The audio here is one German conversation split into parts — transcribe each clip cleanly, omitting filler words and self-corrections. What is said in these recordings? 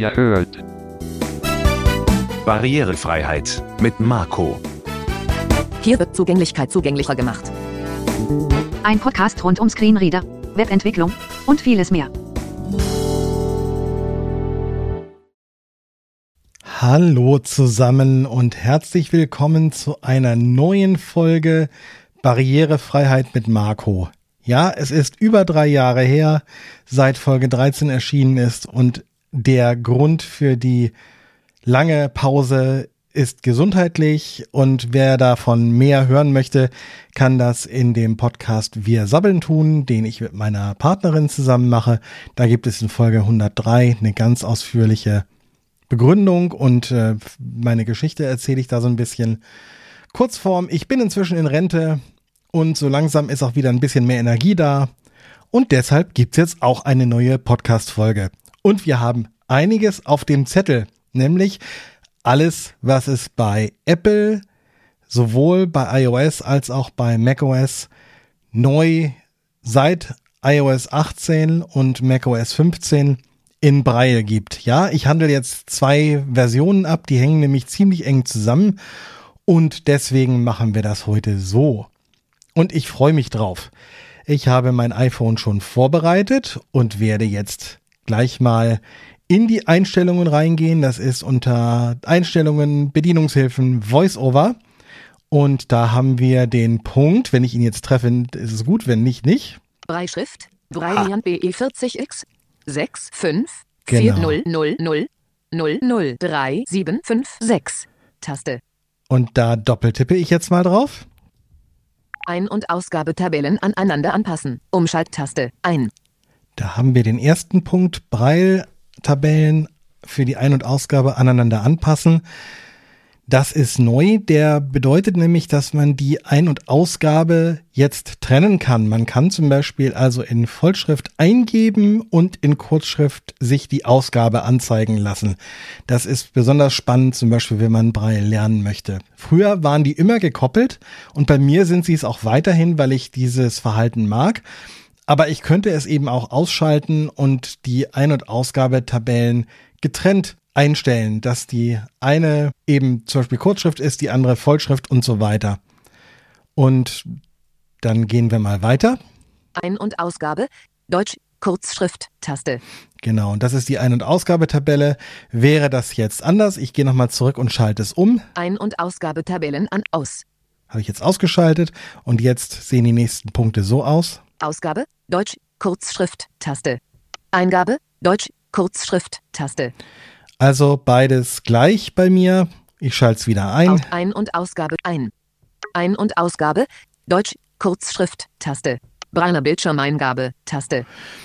Ihr hört Barrierefreiheit mit Marco. Hier wird Zugänglichkeit zugänglicher gemacht. Ein Podcast rund um Screenreader, Webentwicklung und vieles mehr. Hallo zusammen und herzlich willkommen zu einer neuen Folge Barrierefreiheit mit Marco. Ja, es ist über 3 Jahre her, seit Folge 13 erschienen ist, und der Grund für die lange Pause ist gesundheitlich, und wer davon mehr hören möchte, kann das in dem Podcast Wir Sabbeln tun, den ich mit meiner Partnerin zusammen mache. Da gibt es in Folge 103 eine ganz ausführliche Begründung und meine Geschichte erzähle ich da so ein bisschen. Kurzform, ich bin inzwischen in Rente und so langsam ist auch wieder ein bisschen mehr Energie da, und deshalb gibt's jetzt auch eine neue Podcast-Folge. Und wir haben einiges auf dem Zettel, nämlich alles, was es bei Apple, sowohl bei iOS als auch bei macOS neu seit iOS 18 und macOS 15 in Braille gibt. Ja, ich handle jetzt 2 Versionen ab, die hängen nämlich ziemlich eng zusammen, und deswegen machen wir das heute so. Und ich freue mich drauf. Ich habe mein iPhone schon vorbereitet und werde jetzt gleich mal in die Einstellungen reingehen. Das ist unter Einstellungen, Bedienungshilfen, VoiceOver. Und da haben wir den Punkt, wenn ich ihn jetzt treffe, ist es gut, wenn nicht, nicht. Brailleschrift, Braille BE40X 65 Genau. 4000003756 Taste. Und da doppeltippe ich jetzt mal drauf. Ein- und Ausgabetabellen aneinander anpassen. Umschalttaste. Ein. Da haben wir den ersten Punkt, Braille-Tabellen für die Ein- und Ausgabe aneinander anpassen. Das ist neu, der bedeutet nämlich, dass man die Ein- und Ausgabe jetzt trennen kann. Man kann zum Beispiel also in Vollschrift eingeben und in Kurzschrift sich die Ausgabe anzeigen lassen. Das ist besonders spannend, zum Beispiel, wenn man Braille lernen möchte. Früher waren die immer gekoppelt, und bei mir sind sie es auch weiterhin, weil ich dieses Verhalten mag. Aber ich könnte es eben auch ausschalten und die Ein- und Ausgabetabellen getrennt einstellen, dass die eine eben zum Beispiel Kurzschrift ist, die andere Vollschrift und so weiter. Und dann gehen wir mal weiter. Ein- und Ausgabe. Deutsch. Kurzschrift. Taste. Genau, und das ist die Ein- und Ausgabetabelle. Wäre das jetzt anders? Ich gehe nochmal zurück und schalte es um. Ein- und Ausgabetabellen an. Aus. Habe ich jetzt ausgeschaltet, und jetzt sehen die nächsten Punkte so aus. Ausgabe. Deutsch. Kurzschrift. Taste. Eingabe. Deutsch. Kurzschrift. Taste. Also beides gleich bei mir. Ich schalte es wieder ein. Ein- und Ausgabe. Ein. Ein- und Ausgabe. Deutsch. Kurzschrift. Taste. Braille Bildschirmeingabe. Taste.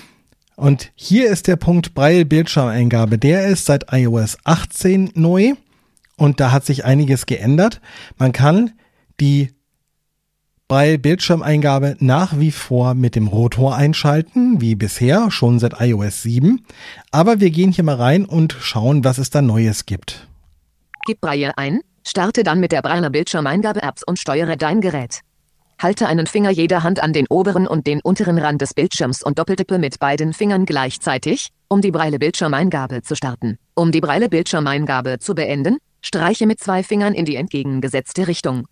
Und hier ist der Punkt Braille Bildschirmeingabe. Der ist seit iOS 18 neu, und da hat sich einiges geändert. Man kann die Braille Bildschirmeingabe nach wie vor mit dem Rotor einschalten, wie bisher, schon seit iOS 7. Aber wir gehen hier mal rein und schauen, was es da Neues gibt. Gib Braille ein, starte dann mit der Braille Bildschirmeingabe-Apps und steuere dein Gerät. Halte einen Finger jeder Hand an den oberen und den unteren Rand des Bildschirms und doppeltippe mit beiden Fingern gleichzeitig, um die Braille Bildschirmeingabe zu starten. Um die Braille Bildschirmeingabe zu beenden, streiche mit 2 Fingern in die entgegengesetzte Richtung.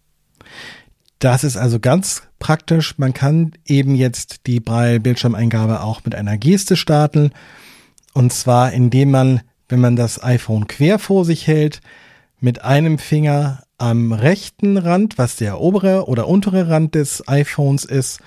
Das ist also ganz praktisch. Man kann eben jetzt die Braille-Bildschirmeingabe auch mit einer Geste starten. Und zwar, indem man, wenn man das iPhone quer vor sich hält, mit einem Finger am rechten Rand, was der obere oder untere Rand des iPhones ist,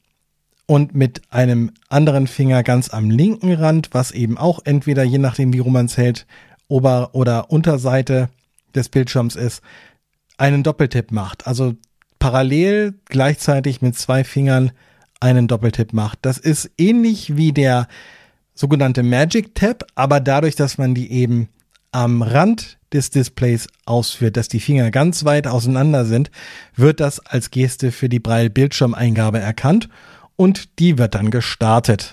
und mit einem anderen Finger ganz am linken Rand, was eben auch entweder, je nachdem wie rum man es hält, Ober- oder Unterseite des Bildschirms ist, einen Doppeltipp macht. Also parallel gleichzeitig mit 2 Fingern einen Doppeltipp macht. Das ist ähnlich wie der sogenannte Magic Tab, aber dadurch, dass man die eben am Rand des Displays ausführt, dass die Finger ganz weit auseinander sind, wird das als Geste für die Braille Bildschirmeingabe erkannt, und die wird dann gestartet.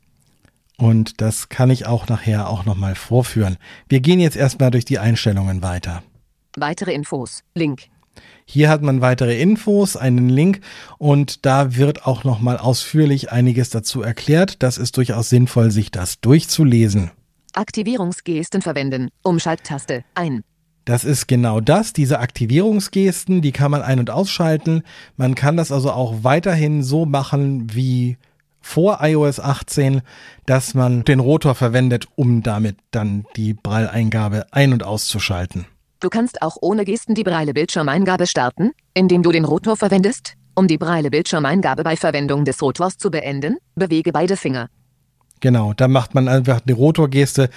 Und das kann ich auch nachher auch nochmal vorführen. Wir gehen jetzt erstmal durch die Einstellungen weiter. Weitere Infos. Link. Hier hat man weitere Infos, einen Link, und da wird auch nochmal ausführlich einiges dazu erklärt. Das ist durchaus sinnvoll, sich das durchzulesen. Aktivierungsgesten verwenden. Umschalttaste ein. Das ist genau das, diese Aktivierungsgesten, die kann man ein- und ausschalten. Man kann das also auch weiterhin so machen wie vor iOS 18, dass man den Rotor verwendet, um damit dann die Braille-Eingabe ein- und auszuschalten. Du kannst auch ohne Gesten die Braille-Bildschirmeingabe starten, indem du den Rotor verwendest. Um die Braille-Bildschirmeingabe bei Verwendung des Rotors zu beenden, bewege beide Finger. Genau, da macht man einfach die Rotorgeste,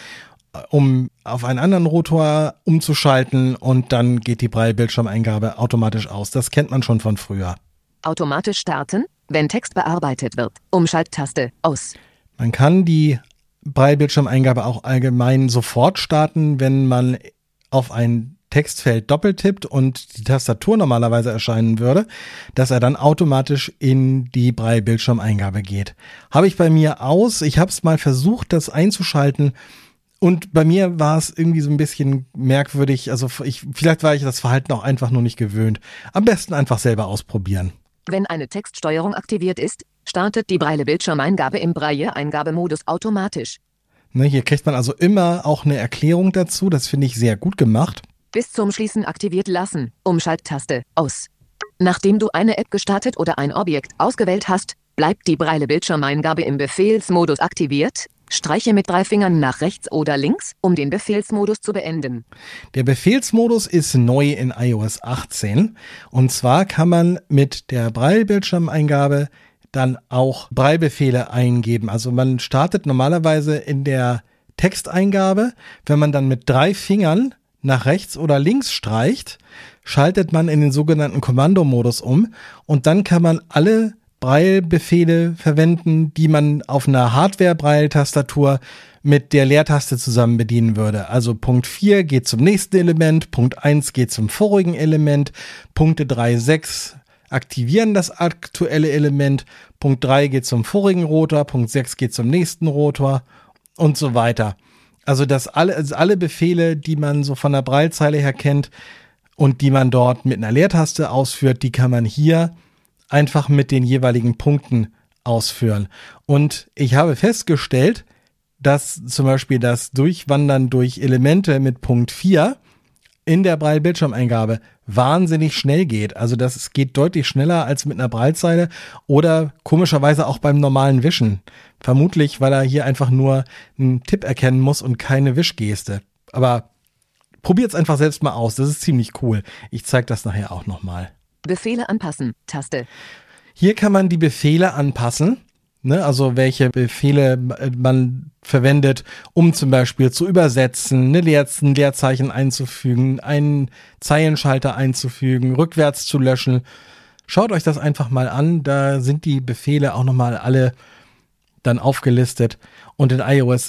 um auf einen anderen Rotor umzuschalten und dann geht die Braille-Bildschirmeingabe automatisch aus. Das kennt man schon von früher. Automatisch starten, wenn Text bearbeitet wird. Umschalttaste aus. Man kann die Braille-Bildschirmeingabe auch allgemein sofort starten, wenn man auf ein Textfeld doppeltippt und die Tastatur normalerweise erscheinen würde, dass er dann automatisch in die Braille-Bildschirmeingabe geht. Habe ich bei mir aus. Ich habe es mal versucht, das einzuschalten. Und bei mir war es irgendwie so ein bisschen merkwürdig. Also vielleicht war ich das Verhalten auch einfach nur nicht gewöhnt. Am besten einfach selber ausprobieren. Wenn eine Textsteuerung aktiviert ist, startet die Braille-Bildschirmeingabe im Braille-Eingabemodus automatisch. Ne, hier kriegt man also immer auch eine Erklärung dazu. Das finde ich sehr gut gemacht. Bis zum Schließen aktiviert lassen. Umschalttaste aus. Nachdem du eine App gestartet oder ein Objekt ausgewählt hast, bleibt die Braille-Bildschirmeingabe im Befehlsmodus aktiviert. Streiche mit 3 Fingern nach rechts oder links, um den Befehlsmodus zu beenden. Der Befehlsmodus ist neu in iOS 18. Und zwar kann man mit der Braille-Bildschirmeingabe dann auch Braille-Befehle eingeben. Also man startet normalerweise in der Texteingabe. Wenn man dann mit 3 Fingern nach rechts oder links streicht, schaltet man in den sogenannten Kommandomodus um und dann kann man alle Braille-Befehle verwenden, die man auf einer Hardware-Braille-Tastatur mit der Leertaste zusammen bedienen würde. Also Punkt 4 geht zum nächsten Element, Punkt 1 geht zum vorigen Element, Punkte 3, 6 aktivieren das aktuelle Element, Punkt 3 geht zum vorigen Rotor, Punkt 6 geht zum nächsten Rotor und so weiter. Also alle Befehle, die man so von der Braillezeile her kennt und die man dort mit einer Leertaste ausführt, die kann man hier einfach mit den jeweiligen Punkten ausführen. Und ich habe festgestellt, dass zum Beispiel das Durchwandern durch Elemente mit Punkt 4 in der Braille-Bildschirmeingabe wahnsinnig schnell geht. Also das geht deutlich schneller als mit einer Braillezeile oder komischerweise auch beim normalen Wischen. Vermutlich, weil er hier einfach nur einen Tipp erkennen muss und keine Wischgeste. Aber probiert's einfach selbst mal aus. Das ist ziemlich cool. Ich zeige das nachher auch nochmal. Befehle anpassen, Taste. Hier kann man die Befehle anpassen. Ne, also welche Befehle man verwendet, um zum Beispiel zu übersetzen, ein Leerzeichen einzufügen, einen Zeilenschalter einzufügen, rückwärts zu löschen. Schaut euch das einfach mal an, da sind die Befehle auch nochmal alle dann aufgelistet. Und in iOS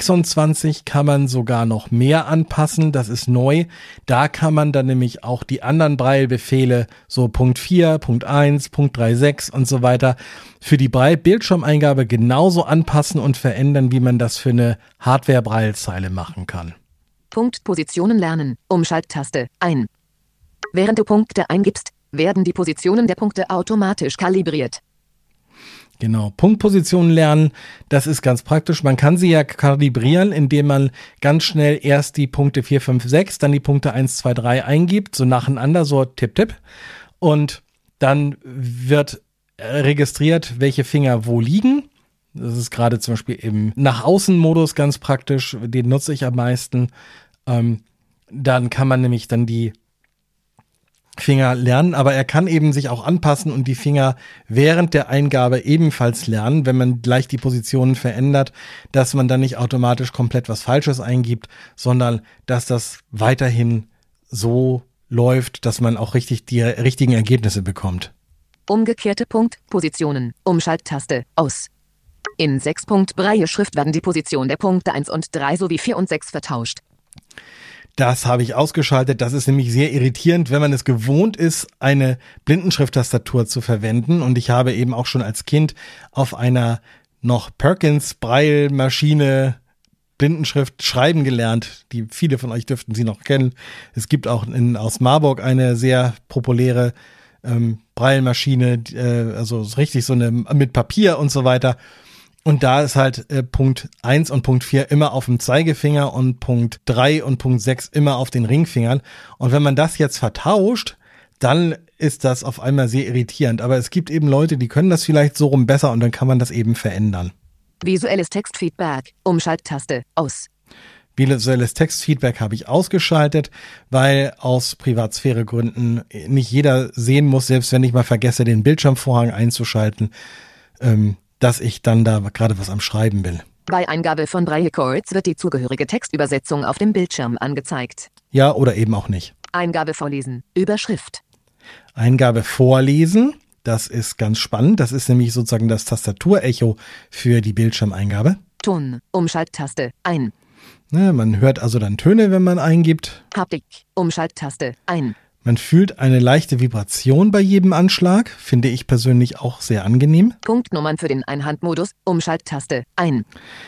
26 kann man sogar noch mehr anpassen, das ist neu. Da kann man dann nämlich auch die anderen Braille-Befehle, so Punkt 4, Punkt 1, Punkt 3, 6 und so weiter, für die Braille-Bildschirmeingabe genauso anpassen und verändern, wie man das für eine Hardware-Braillezeile machen kann. Punkt Positionen lernen, Umschalttaste ein. Während du Punkte eingibst, werden die Positionen der Punkte automatisch kalibriert. Genau, Punktpositionen lernen, das ist ganz praktisch. Man kann sie ja kalibrieren, indem man ganz schnell erst die Punkte 4, 5, 6, dann die Punkte 1, 2, 3 eingibt, so nacheinander, so tipp, tipp. Und dann wird registriert, welche Finger wo liegen. Das ist gerade zum Beispiel im Nach-Außen-Modus ganz praktisch, den nutze ich am meisten. Dann kann man nämlich dann die Finger lernen, aber er kann eben sich auch anpassen und die Finger während der Eingabe ebenfalls lernen, wenn man gleich die Positionen verändert, dass man dann nicht automatisch komplett was Falsches eingibt, sondern dass das weiterhin so läuft, dass man auch richtig die richtigen Ergebnisse bekommt. Umgekehrte Punktpositionen, Umschalttaste aus. In 6-Punkt-Braille-Schrift werden die Positionen der Punkte 1 und 3 sowie 4 und 6 vertauscht. Das habe ich ausgeschaltet. Das ist nämlich sehr irritierend, wenn man es gewohnt ist, eine Blindenschrift-Tastatur zu verwenden. Und ich habe eben auch schon als Kind auf einer noch Perkins-Braille-Maschine Blindenschrift schreiben gelernt. Viele von euch dürften sie noch kennen. Es gibt auch aus Marburg eine sehr populäre Braille-Maschine, also richtig so eine mit Papier und so weiter. Und da ist halt Punkt 1 und Punkt 4 immer auf dem Zeigefinger und Punkt 3 und Punkt 6 immer auf den Ringfingern. Und wenn man das jetzt vertauscht, dann ist das auf einmal sehr irritierend. Aber es gibt eben Leute, die können das vielleicht so rum besser und dann kann man das eben verändern. Visuelles Textfeedback, Umschalttaste, aus. Visuelles Textfeedback habe ich ausgeschaltet, weil aus Privatsphäregründen nicht jeder sehen muss, selbst wenn ich mal vergesse, den Bildschirmvorhang einzuschalten, dass ich dann da gerade was am Schreiben bin. Bei Eingabe von Braille-Codes wird die zugehörige Textübersetzung auf dem Bildschirm angezeigt. Ja, oder eben auch nicht. Eingabe vorlesen, Überschrift. Eingabe vorlesen, das ist ganz spannend. Das ist nämlich sozusagen das Tastaturecho für die Bildschirmeingabe. Ton, Umschalttaste, ein. Ja, man hört also dann Töne, wenn man eingibt. Haptik, Umschalttaste, ein. Man fühlt eine leichte Vibration bei jedem Anschlag, finde ich persönlich auch sehr angenehm. Punktnummern für den Einhandmodus, Umschalttaste, ein.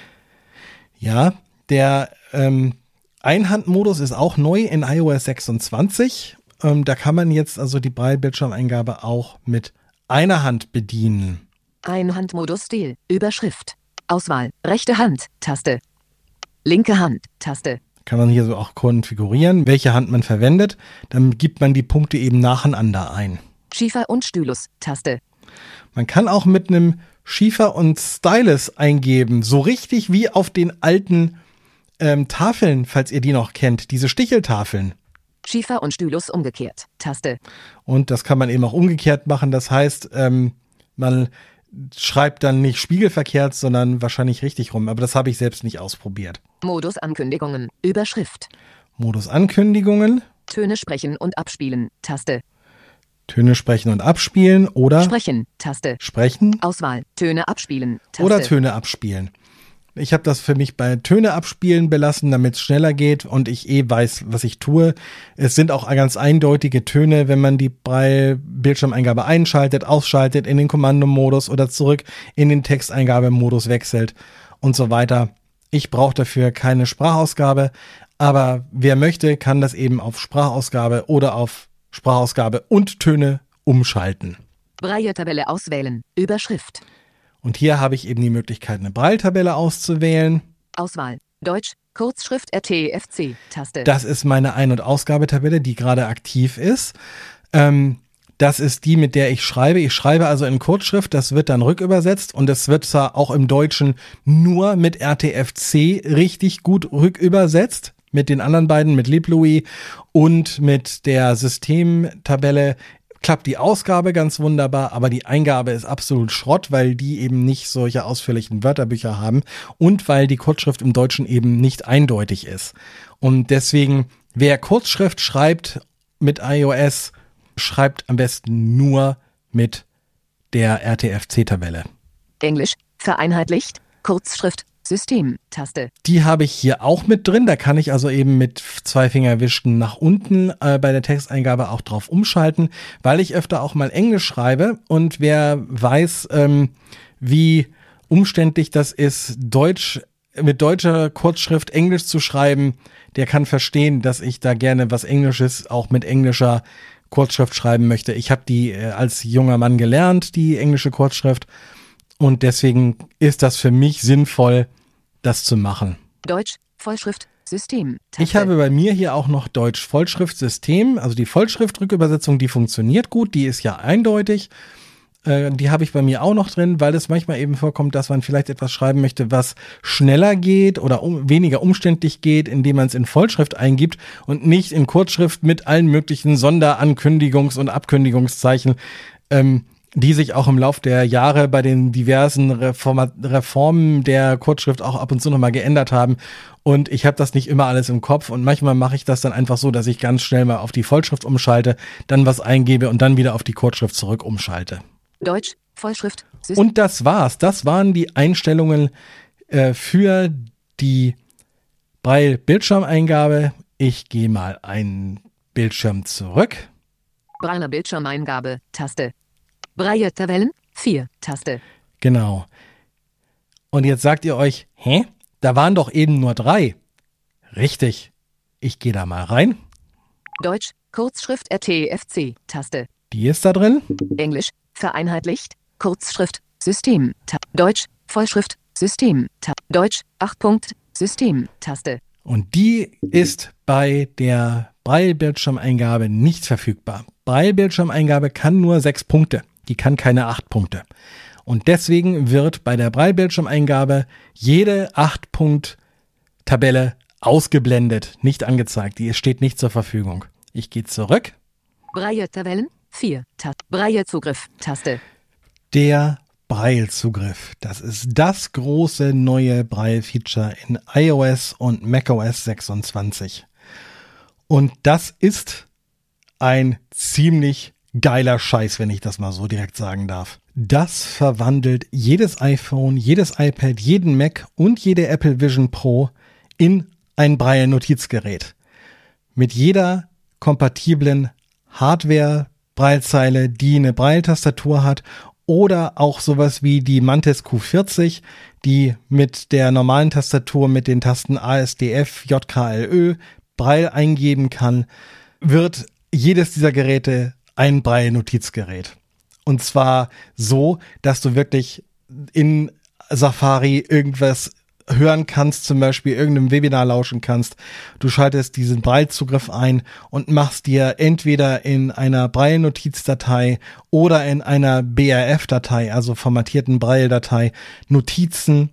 Ja, der Einhandmodus ist auch neu in iOS 26. Da kann man jetzt also die Braille-Bildschirmeingabe auch mit einer Hand bedienen. Einhandmodus Stil, Überschrift. Auswahl, rechte Hand, Taste. Linke Hand, Taste. Kann man hier so auch konfigurieren, welche Hand man verwendet. Dann gibt man die Punkte eben nacheinander ein. Schiefer und Stylus, Taste. Man kann auch mit einem Schiefer und Stylus eingeben, so richtig wie auf den alten Tafeln, falls ihr die noch kennt, diese Sticheltafeln. Schiefer und Stylus umgekehrt, Taste. Und das kann man eben auch umgekehrt machen. Das heißt, man schreibt dann nicht spiegelverkehrt, sondern wahrscheinlich richtig rum. Aber das habe ich selbst nicht ausprobiert. Modus Ankündigungen, Überschrift. Modus Ankündigungen. Töne sprechen und abspielen, Taste. Töne sprechen und abspielen oder Sprechen, Taste. Sprechen. Auswahl, Töne abspielen, Taste. Oder Töne abspielen. Ich habe das für mich bei Töne abspielen belassen, damit es schneller geht und ich weiß, was ich tue. Es sind auch ganz eindeutige Töne, wenn man die Braille-Bildschirmeingabe einschaltet, ausschaltet, in den Kommandomodus oder zurück in den Texteingabemodus wechselt und so weiter. Ich brauche dafür keine Sprachausgabe, aber wer möchte, kann das eben auf Sprachausgabe oder auf Sprachausgabe und Töne umschalten. Braille-Tabelle auswählen, Überschrift. Und hier habe ich eben die Möglichkeit, eine Braille-Tabelle auszuwählen. Auswahl, Deutsch, Kurzschrift RTFC, Taste. Das ist meine Ein- und Ausgabetabelle, die gerade aktiv ist. Das ist die, mit der ich schreibe. Ich schreibe also in Kurzschrift, das wird dann rückübersetzt und es wird zwar auch im Deutschen nur mit RTFC richtig gut rückübersetzt. Mit den anderen beiden, mit LibLouis und mit der Systemtabelle klappt die Ausgabe ganz wunderbar, aber die Eingabe ist absolut Schrott, weil die eben nicht solche ausführlichen Wörterbücher haben und weil die Kurzschrift im Deutschen eben nicht eindeutig ist. Und deswegen, wer Kurzschrift schreibt mit iOS, schreibt am besten nur mit der RTFC-Tabelle. Englisch, vereinheitlicht, Kurzschrift, System, Taste. Die habe ich hier auch mit drin. Da kann ich also eben mit 2 Fingerwischen nach unten bei der Texteingabe auch drauf umschalten, weil ich öfter auch mal Englisch schreibe. Und wer weiß, wie umständlich das ist, mit deutscher Kurzschrift Englisch zu schreiben, der kann verstehen, dass ich da gerne was Englisches auch mit englischer Kurzschrift schreiben möchte. Ich habe die als junger Mann gelernt, die englische Kurzschrift. Und deswegen ist das für mich sinnvoll, das zu machen. Deutsch, Vollschrift, System, Taste. Ich habe bei mir hier auch noch Deutsch Vollschriftsystem, also die Vollschriftrückübersetzung, die funktioniert gut, die ist ja eindeutig. Die habe ich bei mir auch noch drin, weil es manchmal eben vorkommt, dass man vielleicht etwas schreiben möchte, was schneller geht oder weniger umständlich geht, indem man es in Vollschrift eingibt und nicht in Kurzschrift mit allen möglichen Sonderankündigungs- und Abkündigungszeichen, die sich auch im Lauf der Jahre bei den diversen Reformen der Kurzschrift auch ab und zu nochmal geändert haben. Und ich habe das nicht immer alles im Kopf und manchmal mache ich das dann einfach so, dass ich ganz schnell mal auf die Vollschrift umschalte, dann was eingebe und dann wieder auf die Kurzschrift zurück umschalte. Deutsch, Vollschrift, System. Und das war's. Das waren die Einstellungen für die Braille-Bildschirmeingabe. Ich gehe mal einen Bildschirm zurück. Braille Bildschirmeingabe, Taste. Braille Tabellen, 4, Taste. Genau. Und jetzt sagt ihr euch, da waren doch eben nur 3. Richtig. Ich gehe da mal rein. Deutsch, Kurzschrift RTFC, Taste. Die ist da drin. Englisch, vereinheitlicht, Kurzschrift, System, Deutsch, Vollschrift, System. Deutsch. 8 Punkt. System. Taste. Und die ist bei der Braille-Bildschirmeingabe nicht verfügbar. Braille-Bildschirmeingabe kann nur 6 Punkte. Die kann keine 8 Punkte. Und deswegen wird bei der Braille-Bildschirmeingabe jede 8-Punkt-Tabelle ausgeblendet, nicht angezeigt. Die steht nicht zur Verfügung. Ich gehe zurück. Braille-Tabellen. 4. Braille-Zugriff. Taste. Der Braille-Zugriff. Das ist das große neue Braille-Feature in iOS und macOS 26. Und das ist ein ziemlich geiler Scheiß, wenn ich das mal so direkt sagen darf. Das verwandelt jedes iPhone, jedes iPad, jeden Mac und jede Apple Vision Pro in ein Braille-Notizgerät. Mit jeder kompatiblen Hardware-Braillezeile, die eine Braille-Tastatur hat, oder auch sowas wie die Mantis Q40, die mit der normalen Tastatur mit den Tasten ASDF, JKLÖ Braille eingeben kann, wird jedes dieser Geräte ein Braille-Notizgerät. Und zwar so, dass du wirklich in Safari irgendwas hören kannst, zum Beispiel irgendeinem Webinar lauschen kannst. Du schaltest diesen Braille-Zugriff ein und machst dir entweder in einer Braille-Notizdatei oder in einer BRF-Datei, also formatierten Braille-Datei, Notizen.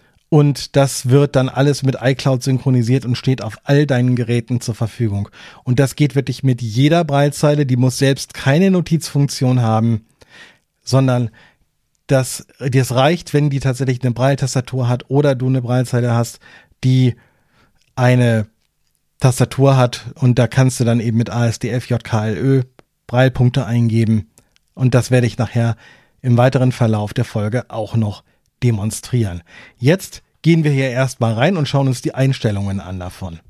Und das wird dann alles mit iCloud synchronisiert und steht auf all deinen Geräten zur Verfügung. Und das geht wirklich mit jeder Braillezeile. Die muss selbst keine Notizfunktion haben, sondern das reicht, wenn die tatsächlich eine Braille-Tastatur hat oder du eine Braillezeile hast, die eine Tastatur hat, und da kannst du dann eben mit ASDF, JKLÖ Braille-Punkte eingeben, und das werde ich nachher im weiteren Verlauf der Folge auch noch demonstrieren. Jetzt gehen wir hier erstmal rein und schauen uns die Einstellungen an davon.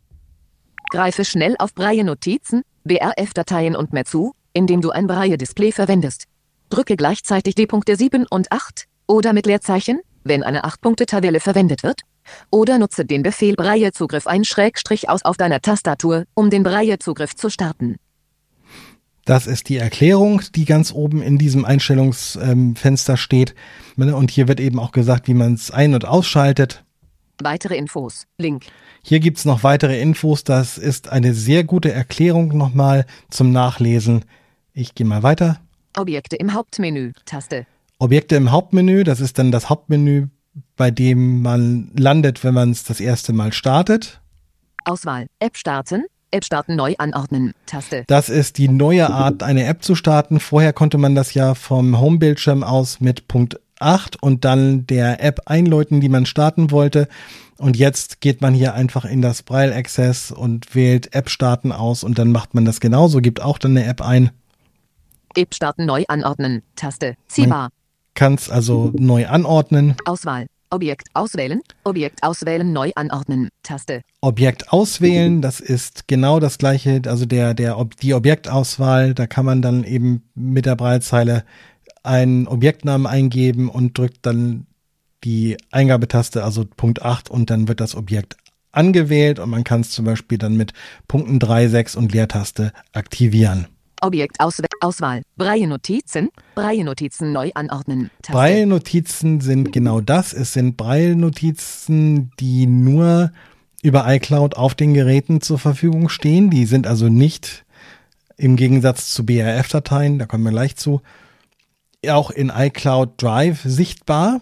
Greife schnell auf Braille-Notizen, BRF-Dateien und mehr zu, indem du ein Braille-Display verwendest. Drücke gleichzeitig die Punkte 7 und 8 oder mit Leerzeichen, wenn eine 8-Punkte-Tabelle verwendet wird. Oder nutze den Befehl Braille-Zugriff / auf deiner Tastatur, um den Braille-Zugriff zu starten. Das ist die Erklärung, die ganz oben in diesem Einstellungsfenster steht. Und hier wird eben auch gesagt, wie man es ein- und ausschaltet. Weitere Infos. Link. Hier gibt's noch weitere Infos. Das ist eine sehr gute Erklärung nochmal zum Nachlesen. Ich gehe mal weiter. Objekte im Hauptmenü. Taste. Objekte im Hauptmenü, das ist dann das Hauptmenü, bei dem man landet, wenn man es das erste Mal startet. Auswahl. App starten. App starten neu anordnen. Taste. Das ist die neue Art, eine App zu starten. Vorher konnte man das ja vom Homebildschirm aus mit Punkt 8 und dann der App einläuten, die man starten wollte. Und jetzt geht man hier einfach in das Braille Access und wählt App starten aus, und dann macht man das genauso, gibt auch dann eine App ein. App starten neu anordnen. Taste. Ziehbar. Kann es also neu anordnen. Auswahl. Objekt auswählen. Objekt auswählen neu anordnen. Taste. Objekt auswählen, das ist genau das gleiche, also die Objektauswahl, da kann man dann eben mit der Braillezeile einen Objektnamen eingeben und drückt dann die Eingabetaste, also Punkt 8, und dann wird das Objekt angewählt, und man kann es zum Beispiel dann mit Punkten 3, 6 und Leertaste aktivieren. Objekt Auswahl. Braille-Notizen. Braille-Notizen neu anordnen. Taste. Braille-Notizen sind genau das. Es sind Braille-Notizen, die nur über iCloud auf den Geräten zur Verfügung stehen. Die sind also nicht im Gegensatz zu BRF-Dateien, da kommen wir gleich zu, auch in iCloud Drive sichtbar,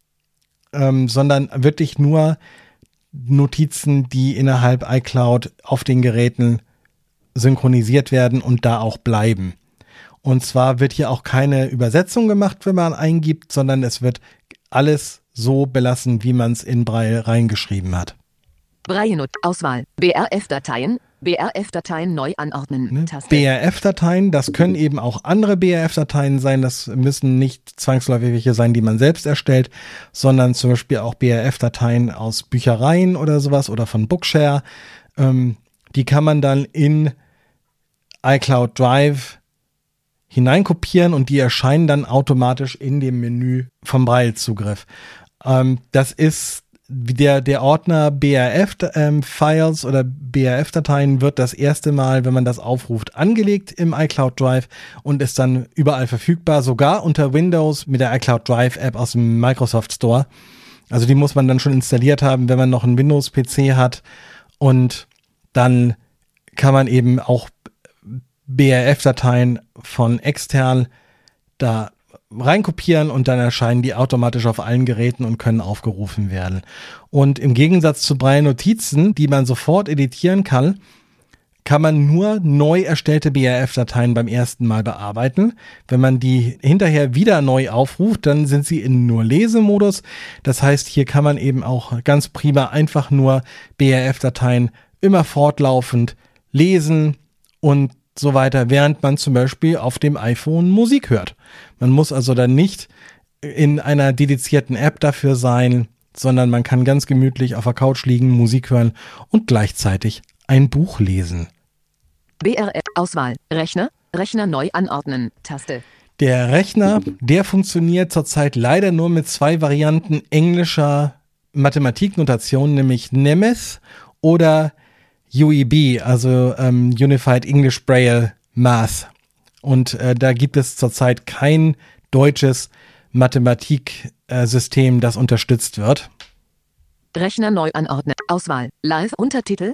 sondern wirklich nur Notizen, die innerhalb iCloud auf den Geräten synchronisiert werden und da auch bleiben. Und zwar wird hier auch keine Übersetzung gemacht, wenn man eingibt, sondern es wird alles so belassen, wie man es in Braille reingeschrieben hat. Braille-Auswahl. BRF-Dateien. BRF-Dateien neu anordnen. Taste. BRF-Dateien, das können eben auch andere BRF-Dateien sein. Das müssen nicht zwangsläufig welche sein, die man selbst erstellt, sondern zum Beispiel auch BRF-Dateien aus Büchereien oder sowas oder von Bookshare. Die kann man dann in iCloud Drive hineinkopieren, und die erscheinen dann automatisch in dem Menü vom Braille-Zugriff. Das ist der Ordner BRF-Files oder BRF-Dateien wird das erste Mal, wenn man das aufruft, angelegt im iCloud Drive und ist dann überall verfügbar, sogar unter Windows mit der iCloud Drive App aus dem Microsoft Store. Also die muss man dann schon installiert haben, wenn man noch einen Windows-PC hat. Und dann kann man eben auch BRF-Dateien von extern da reinkopieren und dann erscheinen die automatisch auf allen Geräten und können aufgerufen werden. Und im Gegensatz zu Braille-Notizen, die man sofort editieren kann, kann man nur neu erstellte BRF-Dateien beim ersten Mal bearbeiten. Wenn man die hinterher wieder neu aufruft, dann sind sie in nur Lesemodus. Das heißt, hier kann man eben auch ganz prima einfach nur BRF-Dateien immer fortlaufend lesen und so weiter, während man zum Beispiel auf dem iPhone Musik hört. Man muss also dann nicht in einer dedizierten App dafür sein, sondern man kann ganz gemütlich auf der Couch liegen, Musik hören und gleichzeitig ein Buch lesen. BRF-Auswahl. Rechner neu anordnen. Taste. Der Rechner, der funktioniert zurzeit leider nur mit 2 Varianten englischer Mathematiknotation, nämlich Nemeth oder UEB, also Unified English Braille Math. Und da gibt es zurzeit kein deutsches Mathematiksystem, das unterstützt wird. Rechner neu anordnen. Auswahl. Live-Untertitel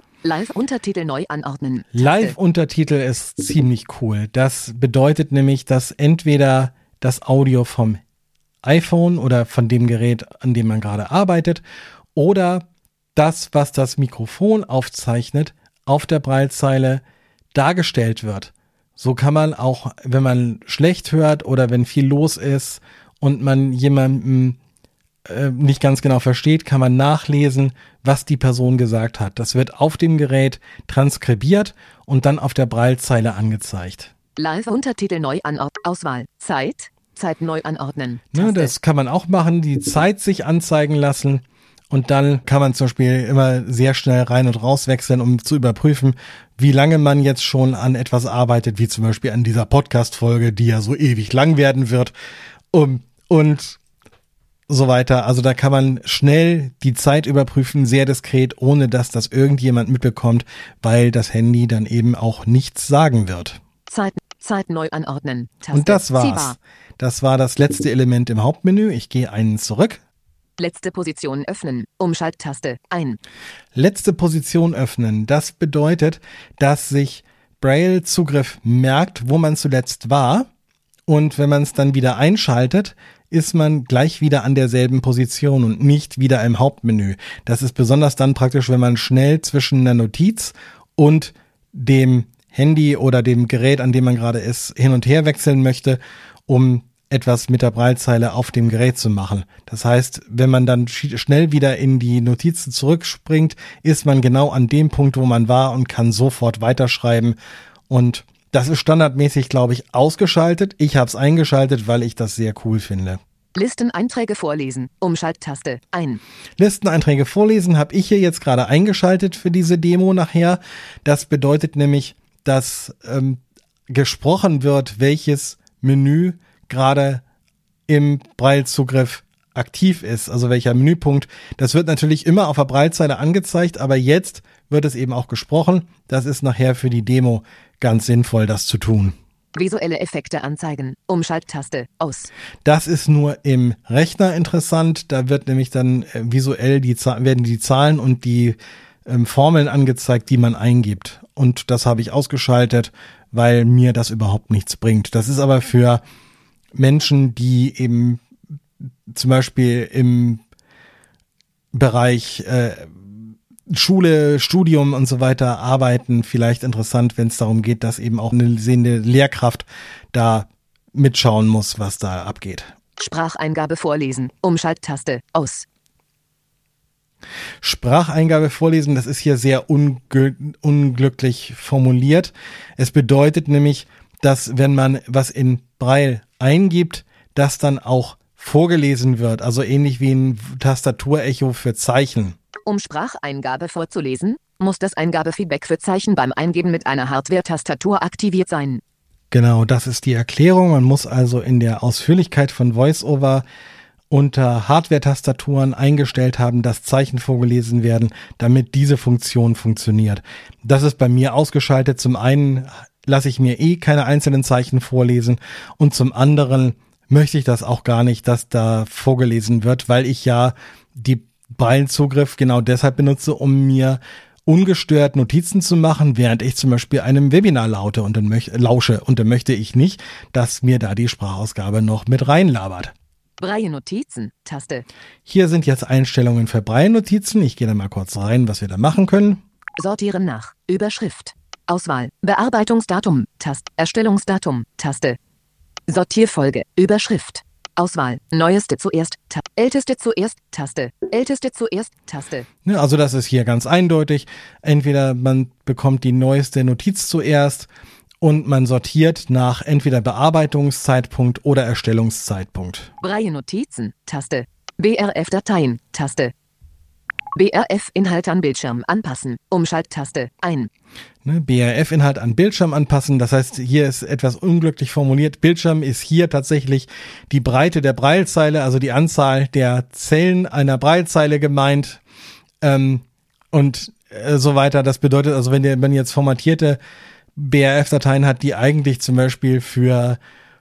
neu anordnen. Taste. Live-Untertitel ist ziemlich cool. Das bedeutet nämlich, dass entweder das Audio vom iPhone oder von dem Gerät, an dem man gerade arbeitet, oder das, was das Mikrofon aufzeichnet, auf der Braillezeile dargestellt wird. So kann man auch, wenn man schlecht hört oder wenn viel los ist und man jemanden nicht ganz genau versteht, kann man nachlesen, was die Person gesagt hat. Das wird auf dem Gerät transkribiert und dann auf der Braillezeile angezeigt. Live-Untertitel neu anordnen. Auswahl. Zeit neu anordnen. Ne, das kann man auch machen, die Zeit sich anzeigen lassen. Und dann kann man zum Beispiel immer sehr schnell rein und raus wechseln, um zu überprüfen, wie lange man jetzt schon an etwas arbeitet, wie zum Beispiel an dieser Podcast-Folge, die ja so ewig lang werden wird. Und so weiter. Also da kann man schnell die Zeit überprüfen, sehr diskret, ohne dass das irgendjemand mitbekommt, weil das Handy dann eben auch nichts sagen wird. Zeit neu anordnen. Taste. Und das war's. Ziehbar. Das war das letzte Element im Hauptmenü. Ich gehe einen zurück. Letzte Position öffnen. Umschalttaste ein. Letzte Position öffnen. Das bedeutet, dass sich Braille-Zugriff merkt, wo man zuletzt war. Und wenn man es dann wieder einschaltet, ist man gleich wieder an derselben Position und nicht wieder im Hauptmenü. Das ist besonders dann praktisch, wenn man schnell zwischen einer Notiz und dem Handy oder dem Gerät, an dem man gerade ist, hin und her wechseln möchte, um etwas mit der Braillezeile auf dem Gerät zu machen. Das heißt, wenn man dann schnell wieder in die Notizen zurückspringt, ist man genau an dem Punkt, wo man war und kann sofort weiterschreiben. Und das ist standardmäßig, glaube ich, ausgeschaltet. Ich habe es eingeschaltet, weil ich das sehr cool finde. Listeneinträge vorlesen. Umschalttaste ein. Listeneinträge vorlesen habe ich hier jetzt gerade eingeschaltet für diese Demo nachher. Das bedeutet nämlich, dass gesprochen wird, welches Menü gerade im Braille-Zugriff aktiv ist, also welcher Menüpunkt. Das wird natürlich immer auf der Braillezeile angezeigt, aber jetzt wird es eben auch gesprochen. Das ist nachher für die Demo ganz sinnvoll, das zu tun. Visuelle Effekte anzeigen. Umschalttaste aus. Das ist nur im Rechner interessant. Da wird nämlich dann visuell werden die Zahlen und die Formeln angezeigt, die man eingibt. Und das habe ich ausgeschaltet, weil mir das überhaupt nichts bringt. Das ist aber für Menschen, die eben zum Beispiel im Bereich Schule, Studium und so weiter arbeiten, vielleicht interessant, wenn es darum geht, dass eben auch eine sehende Lehrkraft da mitschauen muss, was da abgeht. Spracheingabe vorlesen. Umschalttaste aus. Spracheingabe vorlesen, das ist hier sehr unglücklich formuliert. Es bedeutet nämlich, dass wenn man was in Braille eingibt, das dann auch vorgelesen wird, also ähnlich wie ein Tastaturecho für Zeichen. Um Spracheingabe vorzulesen, muss das Eingabefeedback für Zeichen beim Eingeben mit einer Hardware-Tastatur aktiviert sein. Genau, das ist die Erklärung. Man muss also in der Ausführlichkeit von VoiceOver unter Hardware-Tastaturen eingestellt haben, dass Zeichen vorgelesen werden, damit diese Funktion funktioniert. Das ist bei mir ausgeschaltet. Zum einen lasse ich mir keine einzelnen Zeichen vorlesen und zum anderen möchte ich das auch gar nicht, dass da vorgelesen wird, weil ich ja die Braillezugriff genau deshalb benutze, um mir ungestört Notizen zu machen, während ich zum Beispiel einem Webinar lausche und dann möchte ich nicht, dass mir da die Sprachausgabe noch mit reinlabert. Braille-Notizen, Taste. Hier sind jetzt Einstellungen für Braille-Notizen. Ich gehe da mal kurz rein, was wir da machen können. Sortieren nach. Überschrift. Auswahl. Bearbeitungsdatum. Taste. Erstellungsdatum. Taste. Sortierfolge. Überschrift. Auswahl. Neueste zuerst. Älteste zuerst. Taste. Älteste zuerst. Taste. Ja, also das ist hier ganz eindeutig. Entweder man bekommt die neueste Notiz zuerst und man sortiert nach entweder Bearbeitungszeitpunkt oder Erstellungszeitpunkt. Braille-Notizen. Taste. BRF-Dateien. Taste. BRF-Inhalt an Bildschirm anpassen. Umschalttaste. Ein. BRF-Inhalt an Bildschirm anpassen. Das heißt, hier ist etwas unglücklich formuliert. Bildschirm ist hier tatsächlich die Breite der Braillezeile, also die Anzahl der Zellen einer Braillezeile gemeint und so weiter. Das bedeutet also, wenn man jetzt formatierte BRF-Dateien hat, die eigentlich zum Beispiel für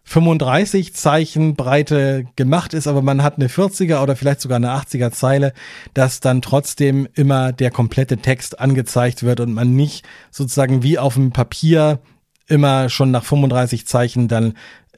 35 Zeichen Breite gemacht ist, aber man hat eine 40er oder vielleicht sogar eine 80er Zeile, dass dann trotzdem immer der komplette Text angezeigt wird und man nicht sozusagen wie auf dem Papier immer schon nach 35 Zeichen dann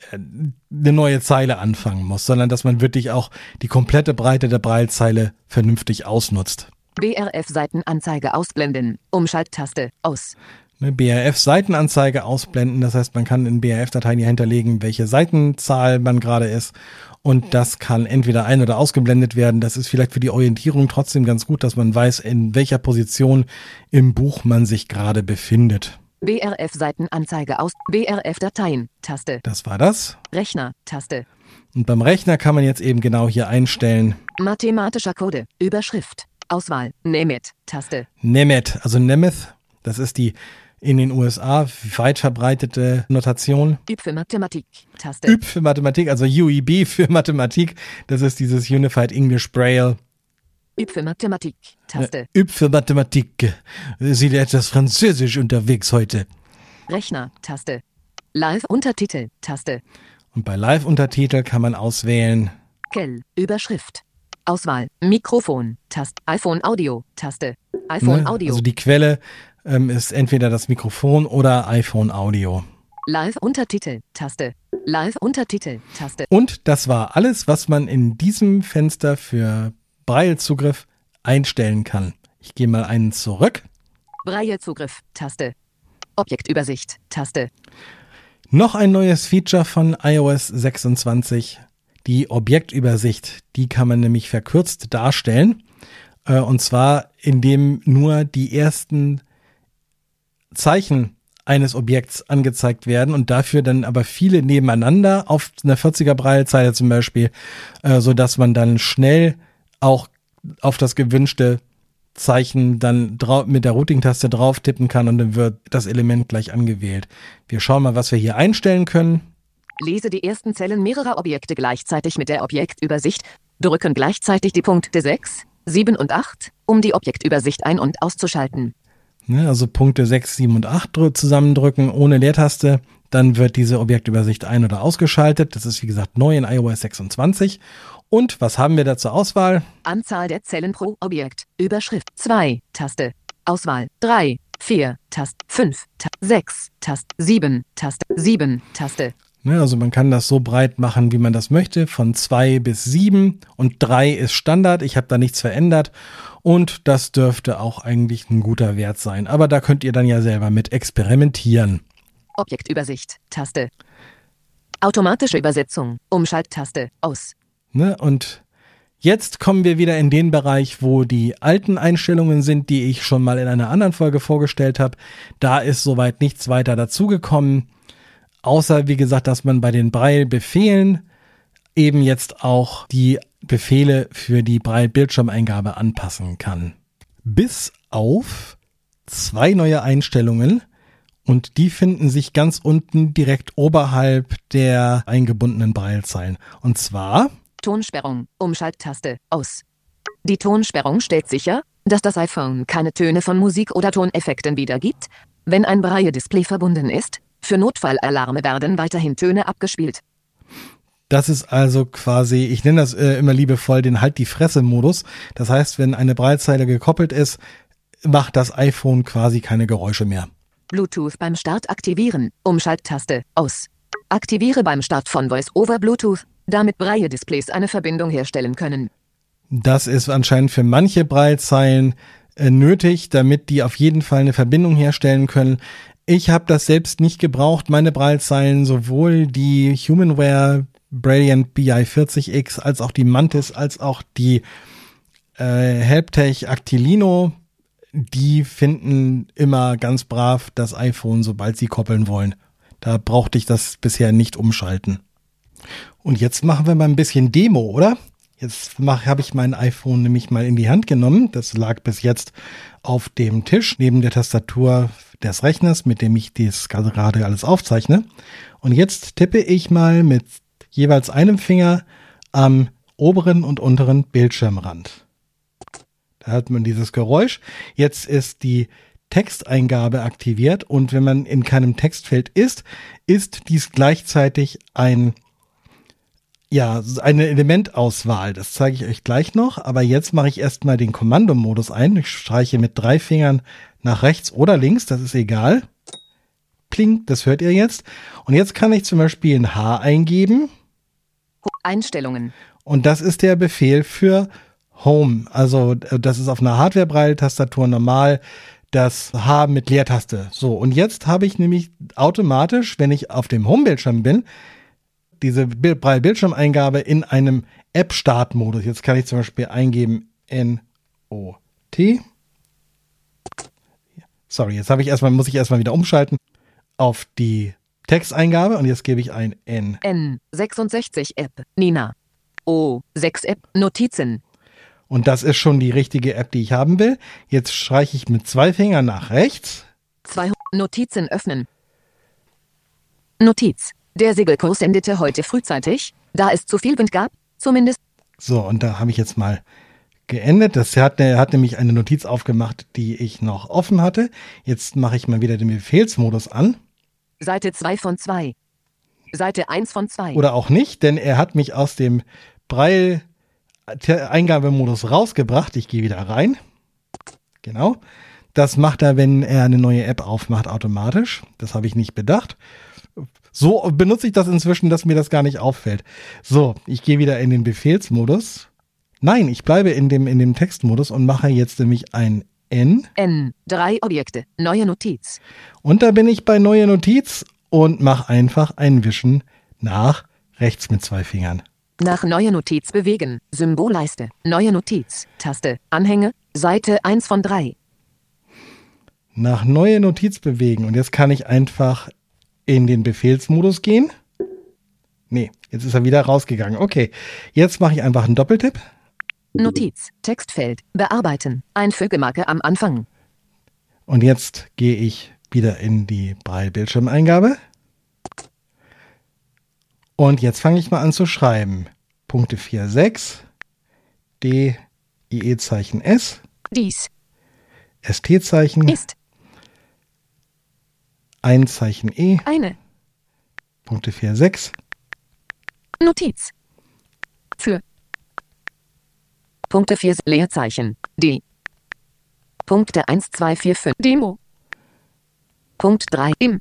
eine neue Zeile anfangen muss, sondern dass man wirklich auch die komplette Breite der Braillezeile vernünftig ausnutzt. BRF-Seitenanzeige ausblenden. Umschalttaste. Aus. BRF-Seitenanzeige ausblenden, das heißt, man kann in BRF-Dateien hier hinterlegen, welche Seitenzahl man gerade ist und das kann entweder ein- oder ausgeblendet werden. Das ist vielleicht für die Orientierung trotzdem ganz gut, dass man weiß, in welcher Position im Buch man sich gerade befindet. BRF-Seitenanzeige aus. BRF-Dateien. Taste. Das war das. Rechner. Taste. Und beim Rechner kann man jetzt eben genau hier einstellen. Mathematischer Code. Überschrift. Auswahl. Nemeth. Taste. Nemeth, also Nemeth, das ist die in den USA weit verbreitete Notation. Üb für Mathematik. Taste. Üb für Mathematik, also UEB für Mathematik. Das ist dieses Unified English Braille. Üb für Mathematik. Taste. Üb für Mathematik. Sie lernt etwas Französisch unterwegs heute. Rechner. Taste. Live-Untertitel. Taste. Und bei Live-Untertitel kann man auswählen. Quell. Überschrift. Auswahl. Mikrofon. Taste. iPhone Audio. Taste. iPhone Audio. Also die Quelle ist entweder das Mikrofon oder iPhone Audio. Live-Untertitel. Taste. Live-Untertitel. Taste. Und das war alles, was man in diesem Fenster für Braille-Zugriff einstellen kann. Ich gehe mal einen zurück. Braille-Zugriff. Taste. Objektübersicht. Taste. Noch ein neues Feature von iOS 26. Die Objektübersicht. Die kann man nämlich verkürzt darstellen. Und zwar, indem nur die ersten Zeichen eines Objekts angezeigt werden und dafür dann aber viele nebeneinander auf einer 40er Braillezeile zum Beispiel, so dass man dann schnell auch auf das gewünschte Zeichen dann mit der Routing-Taste drauf tippen kann und dann wird das Element gleich angewählt. Wir schauen mal, was wir hier einstellen können. Lese die ersten Zellen mehrerer Objekte gleichzeitig mit der Objektübersicht. Drücken gleichzeitig die Punkte 6, 7 und 8, um die Objektübersicht ein- und auszuschalten. Also Punkte 6, 7 und 8 zusammendrücken ohne Leertaste. Dann wird diese Objektübersicht ein- oder ausgeschaltet. Das ist wie gesagt neu in iOS 26. Und was haben wir da zur Auswahl? Anzahl der Zellen pro Objekt. Überschrift 2, Taste. Auswahl 3, 4, Taste 5, 6, Taste 7, Taste 7, Taste. Also man kann das so breit machen, wie man das möchte, von 2 bis 7 und 3 ist Standard. Ich habe da nichts verändert und das dürfte auch eigentlich ein guter Wert sein. Aber da könnt ihr dann ja selber mit experimentieren. Objektübersicht, Taste. Automatische Übersetzung, Umschalttaste, aus. Und jetzt kommen wir wieder in den Bereich, wo die alten Einstellungen sind, die ich schon mal in einer anderen Folge vorgestellt habe. Da ist soweit nichts weiter dazugekommen. Außer, wie gesagt, dass man bei den Braille-Befehlen eben jetzt auch die Befehle für die Braille-Bildschirmeingabe anpassen kann. Bis auf 2 neue Einstellungen und die finden sich ganz unten direkt oberhalb der eingebundenen Braillezeilen. Und zwar Tonsperrung, Umschalttaste, aus. Die Tonsperrung stellt sicher, dass das iPhone keine Töne von Musik oder Toneffekten wiedergibt, wenn ein Braille-Display verbunden ist. Für Notfallalarme werden weiterhin Töne abgespielt. Das ist also quasi, ich nenne das immer liebevoll den Halt-die-Fresse-Modus. Das heißt, wenn eine Braillezeile gekoppelt ist, macht das iPhone quasi keine Geräusche mehr. Bluetooth beim Start aktivieren. Umschalttaste. Aus. Aktiviere beim Start von Voice over Bluetooth, damit Braille-Displays eine Verbindung herstellen können. Das ist anscheinend für manche Braillezeilen nötig, damit die auf jeden Fall eine Verbindung herstellen können. Ich habe das selbst nicht gebraucht. Meine Braillezeilen, sowohl die Humanware Brilliant BI40X als auch die Mantis, als auch die Helptech Actilino, die finden immer ganz brav das iPhone, sobald sie koppeln wollen. Da brauchte ich das bisher nicht umschalten. Und jetzt machen wir mal ein bisschen Demo, oder? Jetzt habe ich mein iPhone nämlich mal in die Hand genommen. Das lag bis jetzt auf dem Tisch neben der Tastatur des Rechners, mit dem ich das gerade alles aufzeichne. Und jetzt tippe ich mal mit jeweils einem Finger am oberen und unteren Bildschirmrand. Da hört man dieses Geräusch. Jetzt ist die Texteingabe aktiviert und wenn man in keinem Textfeld ist dies gleichzeitig eine Elementauswahl. Das zeige ich euch gleich noch, aber jetzt mache ich erstmal den Kommandomodus ein. Ich streiche mit 3 Fingern nach rechts oder links, das ist egal. Pling, das hört ihr jetzt. Und jetzt kann ich zum Beispiel ein H eingeben. Einstellungen. Und das ist der Befehl für Home. Also das ist auf einer Hardware-Braille-Tastatur normal das H mit Leertaste. So, und jetzt habe ich nämlich automatisch, wenn ich auf dem Home-Bildschirm bin, diese Braille-Bildschirmeingabe in einem App-Start-Modus. Jetzt kann ich zum Beispiel eingeben N-O-T. Sorry, jetzt muss ich erstmal wieder umschalten auf die Texteingabe und jetzt gebe ich ein N. N66 App, Nina. O6 App, Notizen. Und das ist schon die richtige App, die ich haben will. Jetzt streiche ich mit 2 Fingern nach rechts. 2 Notizen öffnen. Notiz. Der Segelkurs endete heute frühzeitig, da es zu viel Wind gab, zumindest. So, und da habe ich jetzt mal geendet. Das hat nämlich eine Notiz aufgemacht, die ich noch offen hatte. Jetzt mache ich mal wieder den Befehlsmodus an. Seite 2 von 2. Seite 1 von 2. Oder auch nicht, denn er hat mich aus dem Braille-Eingabemodus rausgebracht. Ich gehe wieder rein. Genau. Das macht er, wenn er eine neue App aufmacht, automatisch. Das habe ich nicht bedacht. So benutze ich das inzwischen, dass mir das gar nicht auffällt. So, ich gehe wieder in den Befehlsmodus. Nein, ich bleibe in dem Textmodus und mache jetzt nämlich ein N. 3 Objekte, neue Notiz. Und da bin ich bei neue Notiz und mache einfach ein Wischen nach rechts mit 2 Fingern. Nach neue Notiz bewegen, Symbolleiste, neue Notiz, Taste, Anhänge, Seite 1 von 3. Nach neue Notiz bewegen und jetzt kann ich einfach in den Befehlsmodus gehen. Nee, jetzt ist er wieder rausgegangen. Okay, jetzt mache ich einfach einen Doppeltipp. Notiz, Textfeld, bearbeiten, Einfügemarke am Anfang. Und jetzt gehe ich wieder in die Braille-Bildschirmeingabe. Und jetzt fange ich mal an zu schreiben. Punkte 4, 6, D, IE-Zeichen S, Dies, ST-Zeichen, ist, ein Zeichen E, eine, Punkte 4, 6, Notiz, für, Punkte 4, Leerzeichen, D, Punkte 1, 2, 4, 5, Demo, Punkt 3, im,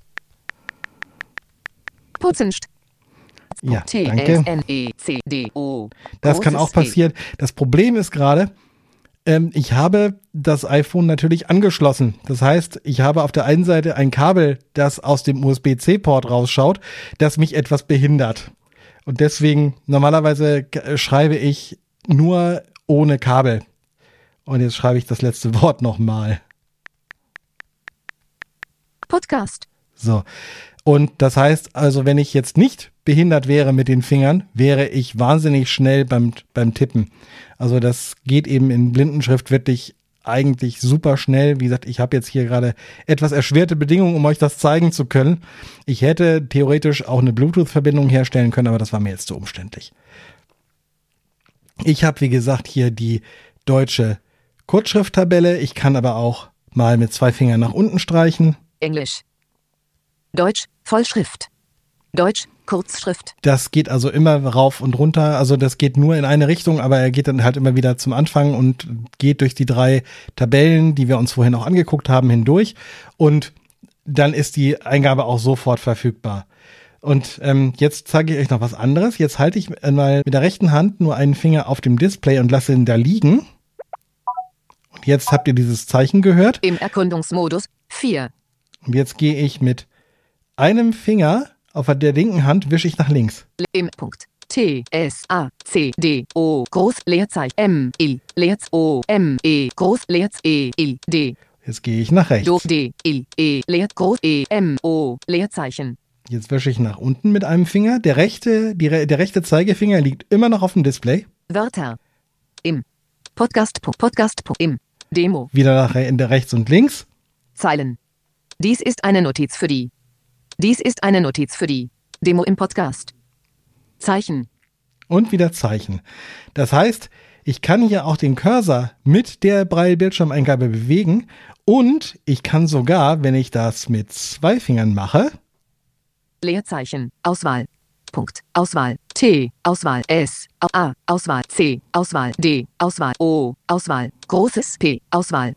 Putzenst. Ja, danke. Das kann auch passieren. Das Problem ist gerade, ich habe das iPhone natürlich angeschlossen. Das heißt, ich habe auf der einen Seite ein Kabel, das aus dem USB-C-Port rausschaut, das mich etwas behindert. Und deswegen, normalerweise schreibe ich nur ohne Kabel. Und jetzt schreibe ich das letzte Wort nochmal. Podcast. So. Und das heißt also, wenn ich jetzt nicht behindert wäre mit den Fingern, wäre ich wahnsinnig schnell beim Tippen. Also das geht eben in Blindenschrift wirklich eigentlich super schnell. Wie gesagt, ich habe jetzt hier gerade etwas erschwerte Bedingungen, um euch das zeigen zu können. Ich hätte theoretisch auch eine Bluetooth-Verbindung herstellen können, aber das war mir jetzt zu umständlich. Ich habe, wie gesagt, hier die deutsche Kurzschrifttabelle. Ich kann aber auch mal mit 2 Fingern nach unten streichen. Englisch. Deutsch, Vollschrift. Deutsch, Kurzschrift. Das geht also immer rauf und runter. Also das geht nur in eine Richtung, aber er geht dann halt immer wieder zum Anfang und geht durch die 3 Tabellen, die wir uns vorhin auch angeguckt haben, hindurch. Und dann ist die Eingabe auch sofort verfügbar. Und jetzt zeige ich euch noch was anderes. Jetzt halte ich mal mit der rechten Hand nur einen Finger auf dem Display und lasse ihn da liegen. Und jetzt habt ihr dieses Zeichen gehört. Im Erkundungsmodus 4. Und jetzt gehe ich mit einem Finger auf der linken Hand, wische ich nach links. Im Punkt. T, S, A, C, D, O, Groß, Leerzeichen, M, I, Leerzeichen, O, M, E, Groß, Leerzeichen, E, I, D. Jetzt gehe ich nach rechts. Do, D, I, E, Leerzeichen, Groß, E, M, O, Leerzeichen. Jetzt wische ich nach unten mit einem Finger. Der rechte Zeigefinger liegt immer noch auf dem Display. Wörter. Im. Podcast, im. Demo. Wieder nach rechts und links. Zeilen. Dies ist eine Notiz für die. Dies ist eine Notiz für die. Demo im Podcast. Zeichen. Und wieder Zeichen. Das heißt, ich kann hier auch den Cursor mit der Braille-Bildschirmeingabe bewegen und ich kann sogar, wenn ich das mit 2 Fingern mache, Leerzeichen, Auswahl, Punkt, Auswahl, T, Auswahl, S, A, Auswahl, C, Auswahl, D, Auswahl, O, Auswahl, großes P, Auswahl.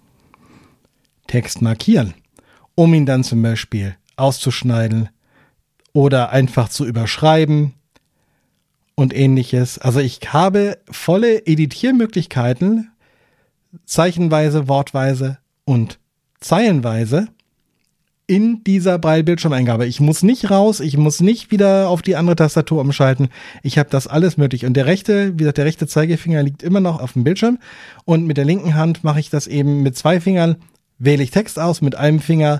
Text markieren, um ihn dann zum Beispiel auszuschneiden oder einfach zu überschreiben und ähnliches. Also ich habe volle Editiermöglichkeiten, zeichenweise, wortweise und zeilenweise in dieser Braille-Bildschirmeingabe. Ich muss nicht raus, ich muss nicht wieder auf die andere Tastatur umschalten. Ich habe das alles möglich. Und der rechte Zeigefinger liegt immer noch auf dem Bildschirm. Und mit der linken Hand mache ich das eben mit 2 Fingern, wähle ich Text aus, mit einem Finger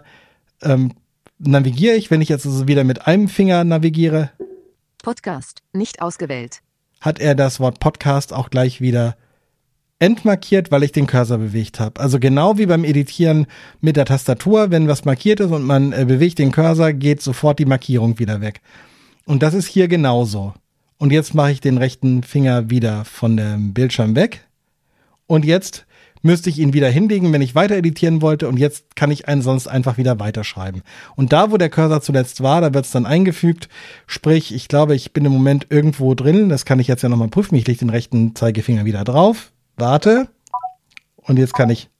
navigiere ich. Wenn ich jetzt also wieder mit einem Finger navigiere, Podcast, nicht ausgewählt. Hat er das Wort Podcast auch gleich wieder entmarkiert, weil ich den Cursor bewegt habe. Also genau wie beim Editieren mit der Tastatur, wenn was markiert ist und man bewegt den Cursor, geht sofort die Markierung wieder weg. Und das ist hier genauso. Und jetzt mache ich den rechten Finger wieder von dem Bildschirm weg. Und jetzt müsste ich ihn wieder hinlegen, wenn ich weiter editieren wollte. Und jetzt kann ich einen sonst einfach wieder weiterschreiben. Und da, wo der Cursor zuletzt war, da wird es dann eingefügt. Sprich, ich glaube, ich bin im Moment irgendwo drin. Das kann ich jetzt ja nochmal prüfen. Ich lege den rechten Zeigefinger wieder drauf. Warte. Und jetzt kann ich.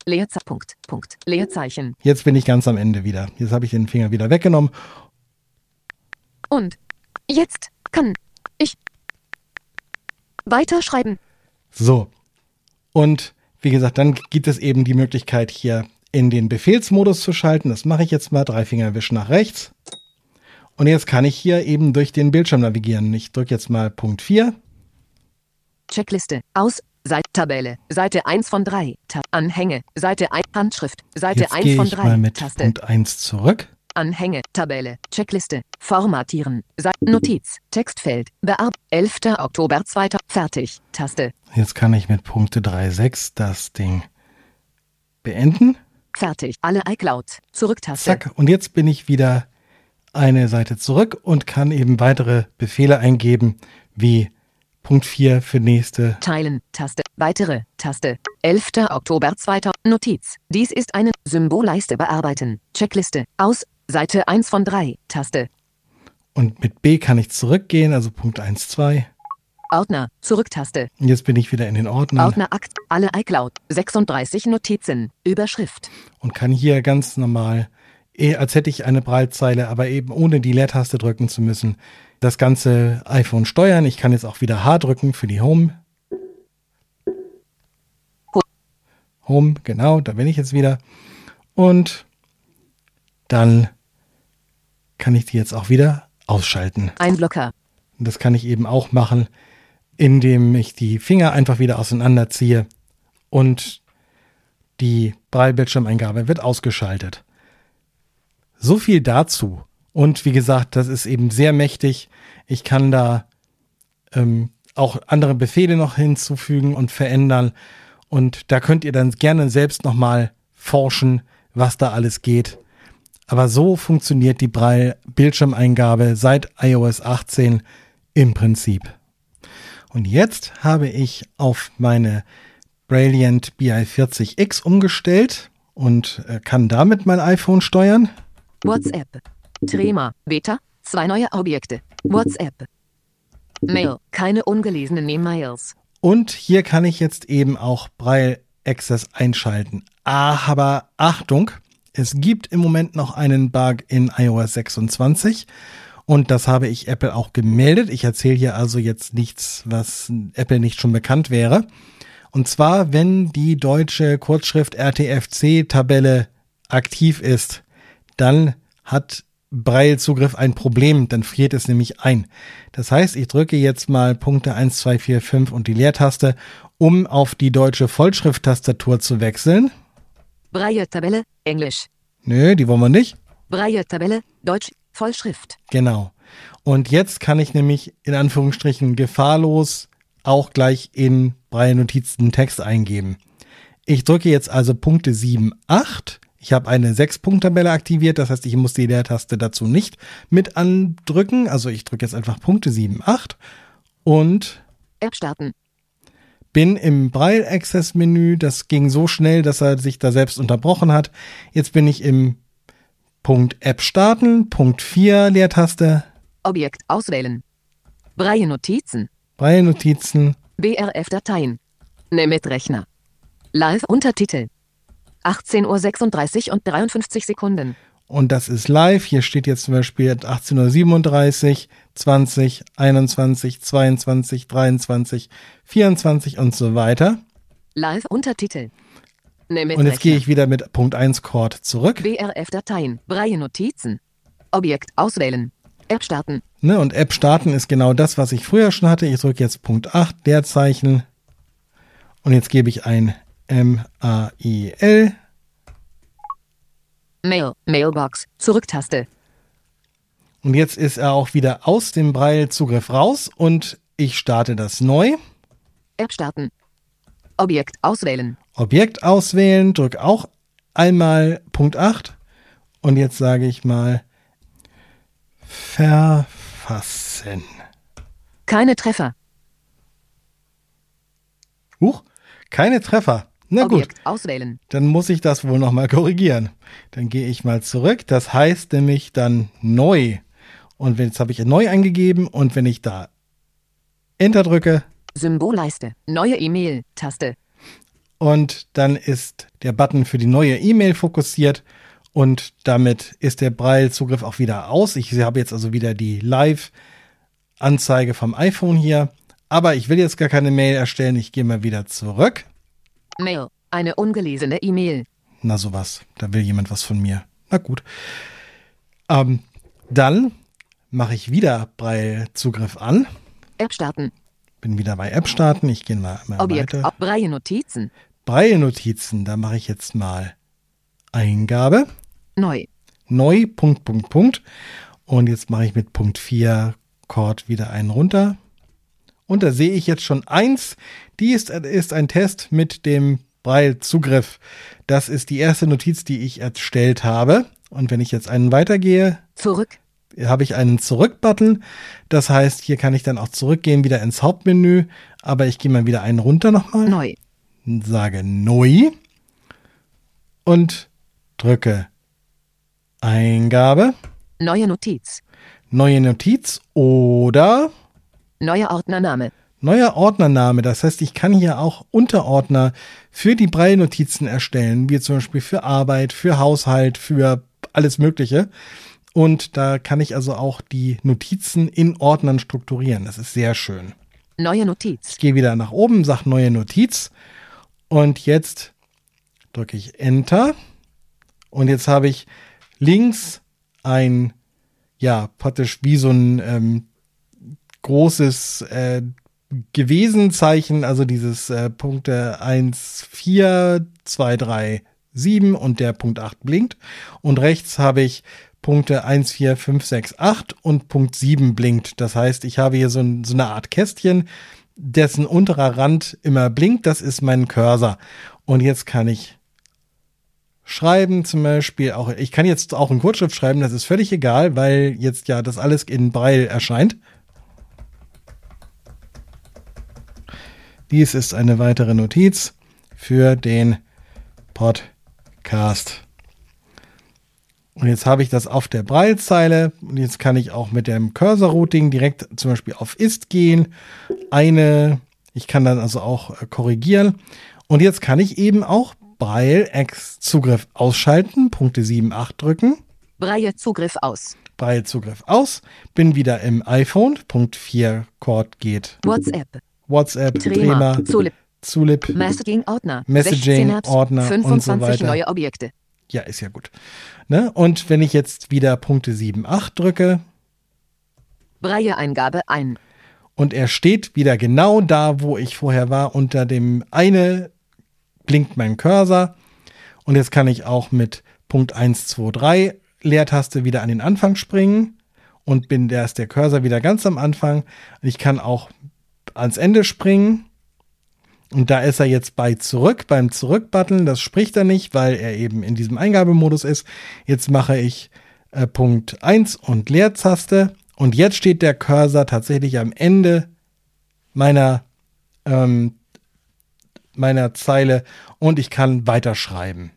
Leerzeichen. Jetzt bin ich ganz am Ende wieder. Jetzt habe ich den Finger wieder weggenommen. Und jetzt kann ich weiterschreiben. So. Und wie gesagt, dann gibt es eben die Möglichkeit, hier in den Befehlsmodus zu schalten. Das mache ich jetzt mal. 3 Finger wischen nach rechts. Und jetzt kann ich hier eben durch den Bildschirm navigieren. Ich drücke jetzt mal Punkt 4. Checkliste. Aus. Tabelle. Seite 1 von 3. Anhänge. Seite 1. Handschrift. Seite Jetzt 1 von 3. Gehe ich mal mit Taste. Punkt 1 zurück. Anhänge. Tabelle. Checkliste. Formatieren. Notiz. Textfeld. 11. Oktober 2. Fertig. Taste. Jetzt kann ich mit Punkte 3,6 das Ding beenden. Fertig. Alle iCloud. Zurücktaste. Zack. Und jetzt bin ich wieder eine Seite zurück und kann eben weitere Befehle eingeben, wie Punkt 4 für nächste. Teilen. Taste. Weitere. Taste. 11. Oktober 2. Notiz. Dies ist eine Symbolleiste bearbeiten. Checkliste. Aus. Seite 1 von 3. Taste. Und mit B kann ich zurückgehen, also Punkt 1, 2. Ordner. Zurücktaste. Und jetzt bin ich wieder in den Ordnern. Ordner Akt. Alle iCloud. 36 Notizen. Überschrift. Und kann hier ganz normal, als hätte ich eine Braillezeile, aber eben ohne die Leertaste drücken zu müssen, das ganze iPhone steuern. Ich kann jetzt auch wieder H drücken für die Home. Home, genau, da bin ich jetzt wieder. Und dann kann ich die jetzt auch wieder ausschalten. Ein Blocker. Das kann ich eben auch machen, indem ich die Finger einfach wieder auseinanderziehe und die Braille-Bildschirmeingabe wird ausgeschaltet. So viel dazu. Und wie gesagt, das ist eben sehr mächtig. Ich kann da auch andere Befehle noch hinzufügen und verändern. Und da könnt ihr dann gerne selbst nochmal forschen, was da alles geht. Aber so funktioniert die Braille-Bildschirmeingabe seit iOS 18 im Prinzip. Und jetzt habe ich auf meine Brailliant BI40X umgestellt und kann damit mein iPhone steuern. WhatsApp. Trema. Beta. 2 neue Objekte. WhatsApp. Mail. Keine ungelesenen E-Mails. Und hier kann ich jetzt eben auch Braille Access einschalten. Aber Achtung, es gibt im Moment noch einen Bug in iOS 26 und das habe ich Apple auch gemeldet. Ich erzähle hier also jetzt nichts, was Apple nicht schon bekannt wäre. Und zwar, wenn die deutsche Kurzschrift RTFC-Tabelle aktiv ist, dann hat Braille-Zugriff ein Problem, dann friert es nämlich ein. Das heißt, ich drücke jetzt mal Punkte 1, 2, 4, 5 und die Leertaste, um auf die deutsche Vollschrift-Tastatur zu wechseln. Braille-Tabelle, Englisch. Nö, die wollen wir nicht. Braille-Tabelle, Deutsch, Vollschrift. Genau. Und jetzt kann ich nämlich in Anführungsstrichen gefahrlos auch gleich in Braille-Notizen Text eingeben. Ich drücke jetzt also Punkte 7, 8. Ich habe eine 6-Punkt-Tabelle aktiviert, das heißt, ich muss die Leertaste dazu nicht mit andrücken. Also ich drücke jetzt einfach Punkte 7, 8 und App starten. bin im Braille Access Menü. Das ging so schnell, dass er sich da selbst unterbrochen hat. Jetzt bin ich im Punkt App starten, Punkt 4 Leertaste. Objekt auswählen. Braille Notizen. Braille Notizen. BRF-Dateien. Nemet-Rechner. Live-Untertitel. 18:36 und 53 Sekunden. Und das ist live. Hier steht jetzt zum Beispiel 18:37, 20, 21, 22, 23, 24 und so weiter. Live-Untertitel. Und jetzt gehe ich wieder mit Punkt 1 Chord zurück. BRF-Dateien. Braille Notizen. Objekt auswählen. App starten. Ne, und App starten ist genau das, was ich früher schon hatte. Ich drücke jetzt Punkt 8, Leerzeichen. Und jetzt gebe ich ein MAIL. Mail. Mailbox. Zurücktaste. Und jetzt ist er auch wieder aus dem Braille-Zugriff raus und ich starte das neu. App starten. Objekt auswählen. Objekt auswählen, drücke auch einmal Punkt 8 und jetzt sage ich mal verfassen. Keine Treffer. Huch, keine Treffer. Na gut, Objekt auswählen. dann muss ich das wohl nochmal korrigieren. Dann gehe ich mal zurück. Das heißt nämlich dann neu. Und jetzt habe ich neu eingegeben und wenn ich da Enter drücke, Symbolleiste. Neue E-Mail-Taste. und dann ist der Button für die neue E-Mail fokussiert und damit ist der Braille-Zugriff auch wieder aus. Ich habe jetzt also wieder die Live-Anzeige vom iPhone hier, aber ich will jetzt gar keine Mail erstellen. Ich gehe mal wieder zurück. Mail. Eine ungelesene E-Mail. Na sowas, da will jemand was von mir. Na gut. Dann mache ich wieder Braille-Zugriff an. App starten. Bin wieder bei App starten. Ich gehe mal Objekt. weiter. Braille Notizen. Braille-Notizen, da mache ich jetzt mal Eingabe. Neu. Neu, Punkt, Punkt, Punkt. Und jetzt mache ich mit Punkt 4 Chord wieder einen runter. Und da sehe ich jetzt schon 1. Dies ist ein Test mit dem Braille-Zugriff. Das ist die erste Notiz, die ich erstellt habe. Und wenn ich jetzt einen weitergehe, Zurück. habe ich einen Zurück-Button. Das heißt, hier kann ich dann auch zurückgehen, wieder ins Hauptmenü. Aber ich gehe mal wieder einen runter nochmal. Neu. Sage neu und drücke Eingabe, Neue Notiz. neue Notiz oder Neuer Ordnername. neuer Ordnername. Das heißt, ich kann hier auch Unterordner für die Braille-Notizen erstellen, wie zum Beispiel für Arbeit, für Haushalt, für alles Mögliche. Und da kann ich also auch die Notizen in Ordnern strukturieren. Das ist sehr schön. Neue Notiz. Ich gehe wieder nach oben, sage neue Notiz und jetzt drücke ich Enter und jetzt habe ich links ein, ja, praktisch wie so ein großes Gewesenzeichen, also dieses Punkte 1, 4, 2, 3, 7 und der Punkt 8 blinkt und rechts habe ich Punkte 1, 4, 5, 6, 8 und Punkt 7 blinkt. Das heißt, ich habe hier so eine Art Kästchen, dessen unterer Rand immer blinkt. Das ist mein Cursor. Und jetzt kann ich schreiben zum Beispiel. Ich kann jetzt auch in Kurzschrift schreiben, das ist völlig egal, weil jetzt ja das alles in Braille erscheint. Dies ist eine weitere Notiz für den Podcast. Und jetzt habe ich das auf der Braillezeile und jetzt kann ich auch mit dem Cursor-Routing direkt zum Beispiel auf Ist gehen. Ich kann dann also auch korrigieren. Und jetzt kann ich eben auch Braille-Zugriff ausschalten, Punkte 7, 8 drücken. Braille-Zugriff aus. Braille-Zugriff aus. Bin wieder im iPhone, Punkt 4 Chord geht. WhatsApp, Trema, Zulip, Messaging-Ordner, Messaging-Ordner 25 und so weiter. neue Objekte. Ja, ist ja gut. Ne? Und wenn ich jetzt wieder Punkte 7, 8 drücke. Braille-Eingabe ein. Und er steht wieder genau da, wo ich vorher war. Unter dem eine blinkt mein Cursor. Und jetzt kann ich auch mit Punkt 1, 2, 3 Leertaste wieder an den Anfang springen. Und da ist der Cursor wieder ganz am Anfang. Ich kann auch ans Ende springen. Und da ist er jetzt beim Zurück-Button. Das spricht er nicht, weil er eben in diesem Eingabemodus ist. Jetzt mache ich Punkt 1 und Leertaste. Und jetzt steht der Cursor tatsächlich am Ende meiner Zeile und ich kann weiterschreiben.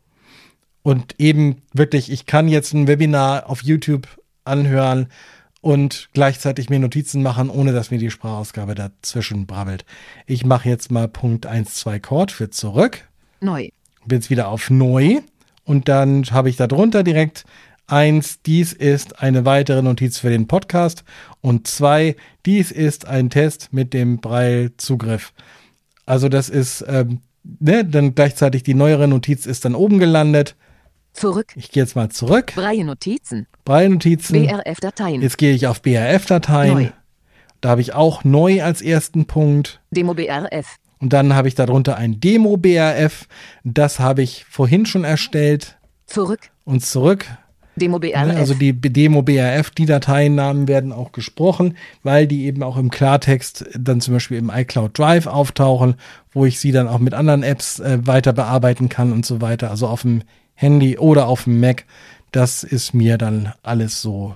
Und eben wirklich, ich kann jetzt ein Webinar auf YouTube anhören und gleichzeitig mir Notizen machen, ohne dass mir die Sprachausgabe dazwischen brabbelt. Ich mache jetzt mal Punkt 1, 2 Chord für zurück. Neu. Bin jetzt wieder auf Neu und dann habe ich da drunter direkt 1, dies ist eine weitere Notiz für den Podcast und 2, dies ist ein Test mit dem Braille-Zugriff. Also das ist, dann gleichzeitig die neuere Notiz ist dann oben gelandet. Zurück. Ich gehe jetzt mal zurück. Braille-Notizen. Braille-Notizen. BRF-Dateien. Jetzt gehe ich auf BRF-Dateien. Neu. Da habe ich auch neu als ersten Punkt. Demo BRF. Und dann habe ich darunter ein Demo BRF. Das habe ich vorhin schon erstellt. Zurück. Und zurück. Demo BRF. Also die Demo BRF, die Dateinamen werden auch gesprochen, weil die eben auch im Klartext dann zum Beispiel im iCloud Drive auftauchen, wo ich sie dann auch mit anderen Apps weiter bearbeiten kann und so weiter. Also auf dem Handy oder auf dem Mac. Das ist mir dann alles so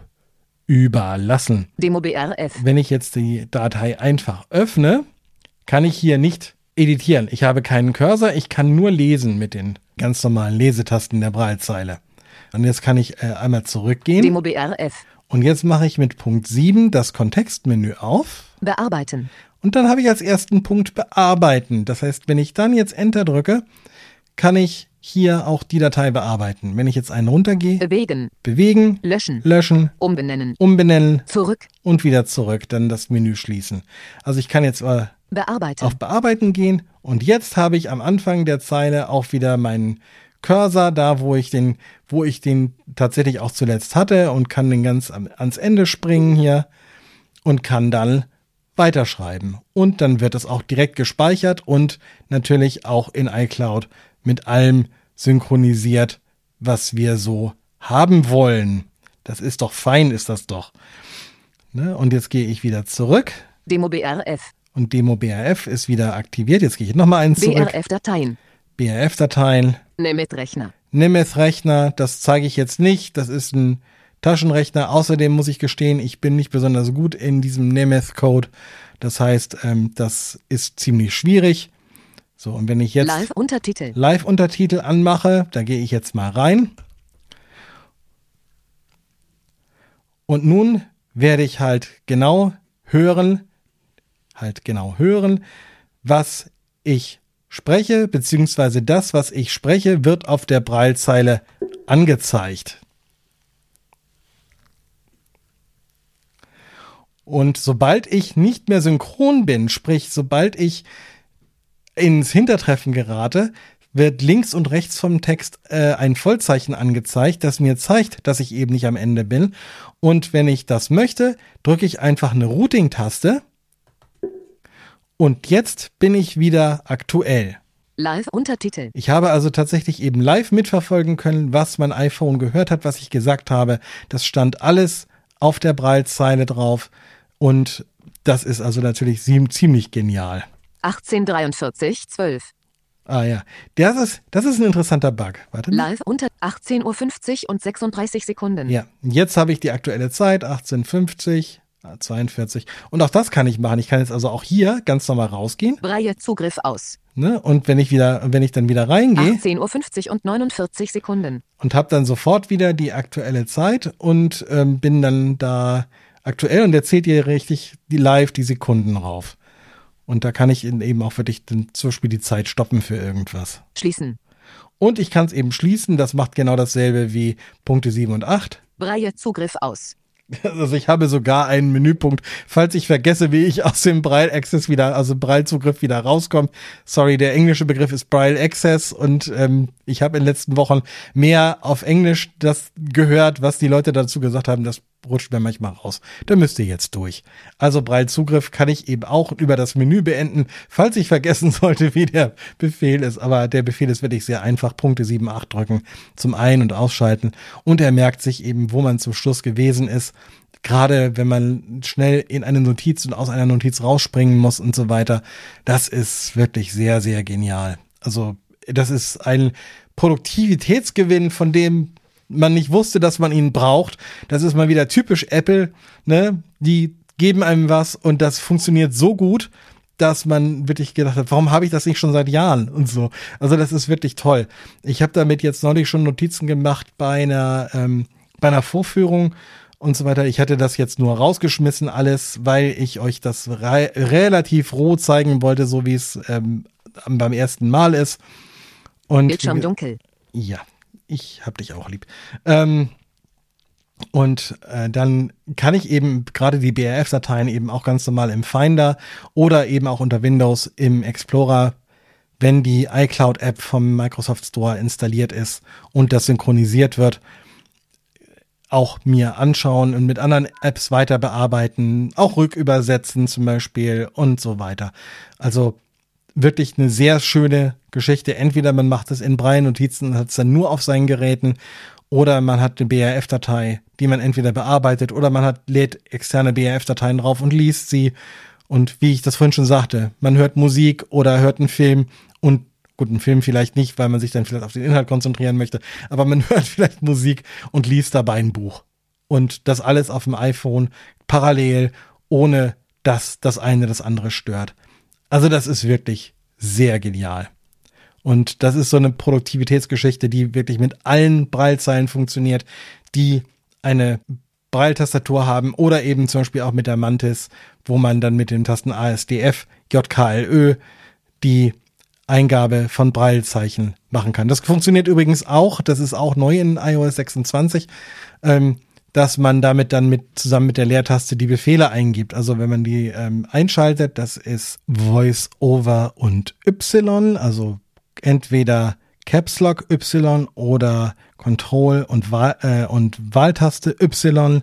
überlassen. Demo BRF. Wenn ich jetzt die Datei einfach öffne, kann ich hier nicht editieren. Ich habe keinen Cursor, ich kann nur lesen mit den ganz normalen Lesetasten der Braillezeile. Und jetzt kann ich einmal zurückgehen. Demo BRF. Und jetzt mache ich mit Punkt 7 das Kontextmenü auf. Bearbeiten. Und dann habe ich als ersten Punkt Bearbeiten. Das heißt, wenn ich dann jetzt Enter drücke, kann ich hier auch die Datei bearbeiten. Wenn ich jetzt einen runtergehe, bewegen, löschen, umbenennen, zurück und wieder zurück, dann das Menü schließen. Also ich kann jetzt auf Bearbeiten gehen und jetzt habe ich am Anfang der Zeile auch wieder meinen Cursor da, wo ich den tatsächlich auch zuletzt hatte und kann den ganz ans Ende springen hier und kann dann weiterschreiben. Und dann wird es auch direkt gespeichert und natürlich auch in iCloud mit allem synchronisiert, was wir so haben wollen. Das ist doch fein, ist das doch. Ne? Und jetzt gehe ich wieder zurück. Demo BRF. Und Demo BRF ist wieder aktiviert. Jetzt gehe ich nochmal eins zurück. BRF-Dateien. Nemeth-Rechner, das zeige ich jetzt nicht. Das ist ein Taschenrechner. Außerdem muss ich gestehen, ich bin nicht besonders gut in diesem Nemeth-Code. Das heißt, das ist ziemlich schwierig. So, und wenn ich jetzt Live-Untertitel anmache, da gehe ich jetzt mal rein. Und nun werde ich halt genau hören, was ich spreche, beziehungsweise das, was ich spreche, wird auf der Braillezeile angezeigt. Und sobald ich nicht mehr synchron bin, sprich, sobald ich ins Hintertreffen gerate, wird links und rechts vom Text ein Vollzeichen angezeigt, das mir zeigt, dass ich eben nicht am Ende bin. Und wenn ich das möchte, drücke ich einfach eine Routing-Taste. Und jetzt bin ich wieder aktuell. Live-Untertitel. Ich habe also tatsächlich eben live mitverfolgen können, was mein iPhone gehört hat, was ich gesagt habe. Das stand alles auf der Braillezeile drauf. Und das ist also natürlich ziemlich genial. 18:43:12. Ah ja, das ist ein interessanter Bug. Warte mal. Live unter 18:50 und 36 Sekunden. Ja, jetzt habe ich die aktuelle Zeit, 18:50 42. Und auch das kann ich machen. Ich kann jetzt also auch hier ganz normal rausgehen. Braille-Zugriff aus. Ne? Und wenn ich dann wieder reingehe 18:50 und 49 Sekunden. und habe dann sofort wieder die aktuelle Zeit und bin dann da aktuell und der zählt hier richtig die Sekunden rauf. Und da kann ich eben auch wirklich dann zum Beispiel die Zeit stoppen für irgendwas. Schließen. Und ich kann es eben schließen. Das macht genau dasselbe wie Punkte 7 und 8. Braille-Zugriff aus. Also ich habe sogar einen Menüpunkt, falls ich vergesse, wie ich aus dem Braille Access Braille-Zugriff wieder rauskomme. Sorry, der englische Begriff ist Braille Access und ich habe in den letzten Wochen mehr auf Englisch das gehört, was die Leute dazu gesagt haben, das rutscht mir manchmal raus. Da müsst ihr jetzt durch. Also Braille-Zugriff kann ich eben auch über das Menü beenden, falls ich vergessen sollte, wie der Befehl ist. Aber der Befehl ist wirklich sehr einfach. Punkte 7, 8 drücken zum Ein- und Ausschalten. Und er merkt sich eben, wo man zum Schluss gewesen ist. Gerade wenn man schnell in eine Notiz und aus einer Notiz rausspringen muss und so weiter. Das ist wirklich sehr, sehr genial. Also das ist ein Produktivitätsgewinn, von dem man nicht wusste, dass man ihn braucht. Das ist mal wieder typisch Apple, ne? Die geben einem was und das funktioniert so gut, dass man wirklich gedacht hat, warum habe ich das nicht schon seit Jahren und so. Also das ist wirklich toll. Ich habe damit jetzt neulich schon Notizen gemacht bei einer Vorführung und so weiter. Ich hatte das jetzt nur rausgeschmissen alles, weil ich euch das relativ roh zeigen wollte, so wie es beim ersten Mal ist. Und Bildschirm dunkel. Ja. Ich hab dich auch lieb. Dann kann ich eben gerade die BRF-Dateien eben auch ganz normal im Finder oder eben auch unter Windows im Explorer, wenn die iCloud-App vom Microsoft Store installiert ist und das synchronisiert wird, auch mir anschauen und mit anderen Apps weiter bearbeiten, auch rückübersetzen zum Beispiel und so weiter. Also wirklich eine sehr schöne Geschichte. Entweder man macht es in Braille-Notizen und hat es dann nur auf seinen Geräten oder man hat eine BRF-Datei, die man entweder bearbeitet oder man lädt externe BRF-Dateien drauf und liest sie. Und wie ich das vorhin schon sagte, man hört Musik oder hört einen Film und gut, einen Film vielleicht nicht, weil man sich dann vielleicht auf den Inhalt konzentrieren möchte, aber man hört vielleicht Musik und liest dabei ein Buch. Und das alles auf dem iPhone parallel, ohne dass das eine das andere stört. Also das ist wirklich sehr genial. Und das ist so eine Produktivitätsgeschichte, die wirklich mit allen Braillezeilen funktioniert, die eine Braille-Tastatur haben oder eben zum Beispiel auch mit der Mantis, wo man dann mit den Tasten ASDF, JKLÖ die Eingabe von Braillezeichen machen kann. Das funktioniert übrigens auch, das ist auch neu in iOS 26, dass man damit dann zusammen mit der Leertaste die Befehle eingibt. Also wenn man die einschaltet, das ist Voice Over und Y, also entweder Caps Lock Y oder Control und Wahltaste Y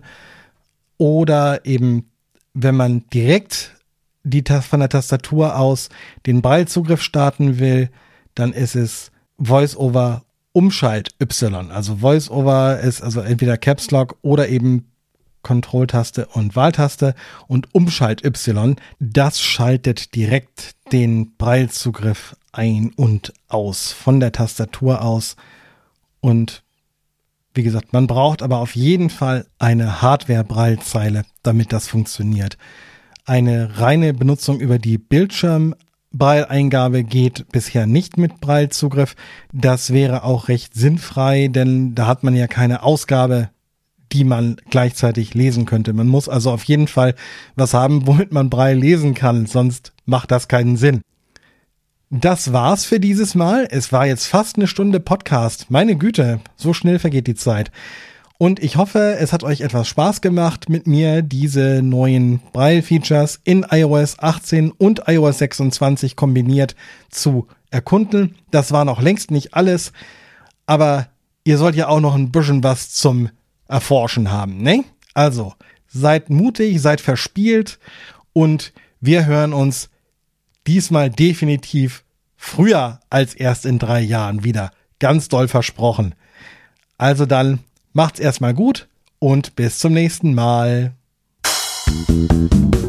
oder eben, wenn man direkt von der Tastatur aus den Braille-Zugriff starten will, dann ist es Voice Over Umschalt Y. Also Voice Over ist also entweder Caps Lock oder eben Control-Taste und Wahltaste und Umschalt Y. Das schaltet direkt den Braille-Zugriff ein und aus von der Tastatur aus. Und wie gesagt, man braucht aber auf jeden Fall eine Hardware-Braillezeile, damit das funktioniert. Eine reine Benutzung über die Bildschirm-Braille-Eingabe geht bisher nicht mit Braille-Zugriff. Das wäre auch recht sinnfrei, denn da hat man ja keine Ausgabe, die man gleichzeitig lesen könnte. Man muss also auf jeden Fall was haben, womit man Braille lesen kann, sonst macht das keinen Sinn. Das war's für dieses Mal. Es war jetzt fast eine Stunde Podcast. Meine Güte, so schnell vergeht die Zeit. Und ich hoffe, es hat euch etwas Spaß gemacht, mit mir diese neuen Braille-Features in iOS 18 und iOS 26 kombiniert zu erkunden. Das war noch längst nicht alles, aber ihr sollt ja auch noch ein bisschen was zum Erforschen haben, ne? Also, seid mutig, seid verspielt und wir hören uns diesmal definitiv früher als erst in 3 Jahren wieder. Ganz doll versprochen. Also dann, macht's erstmal gut und bis zum nächsten Mal.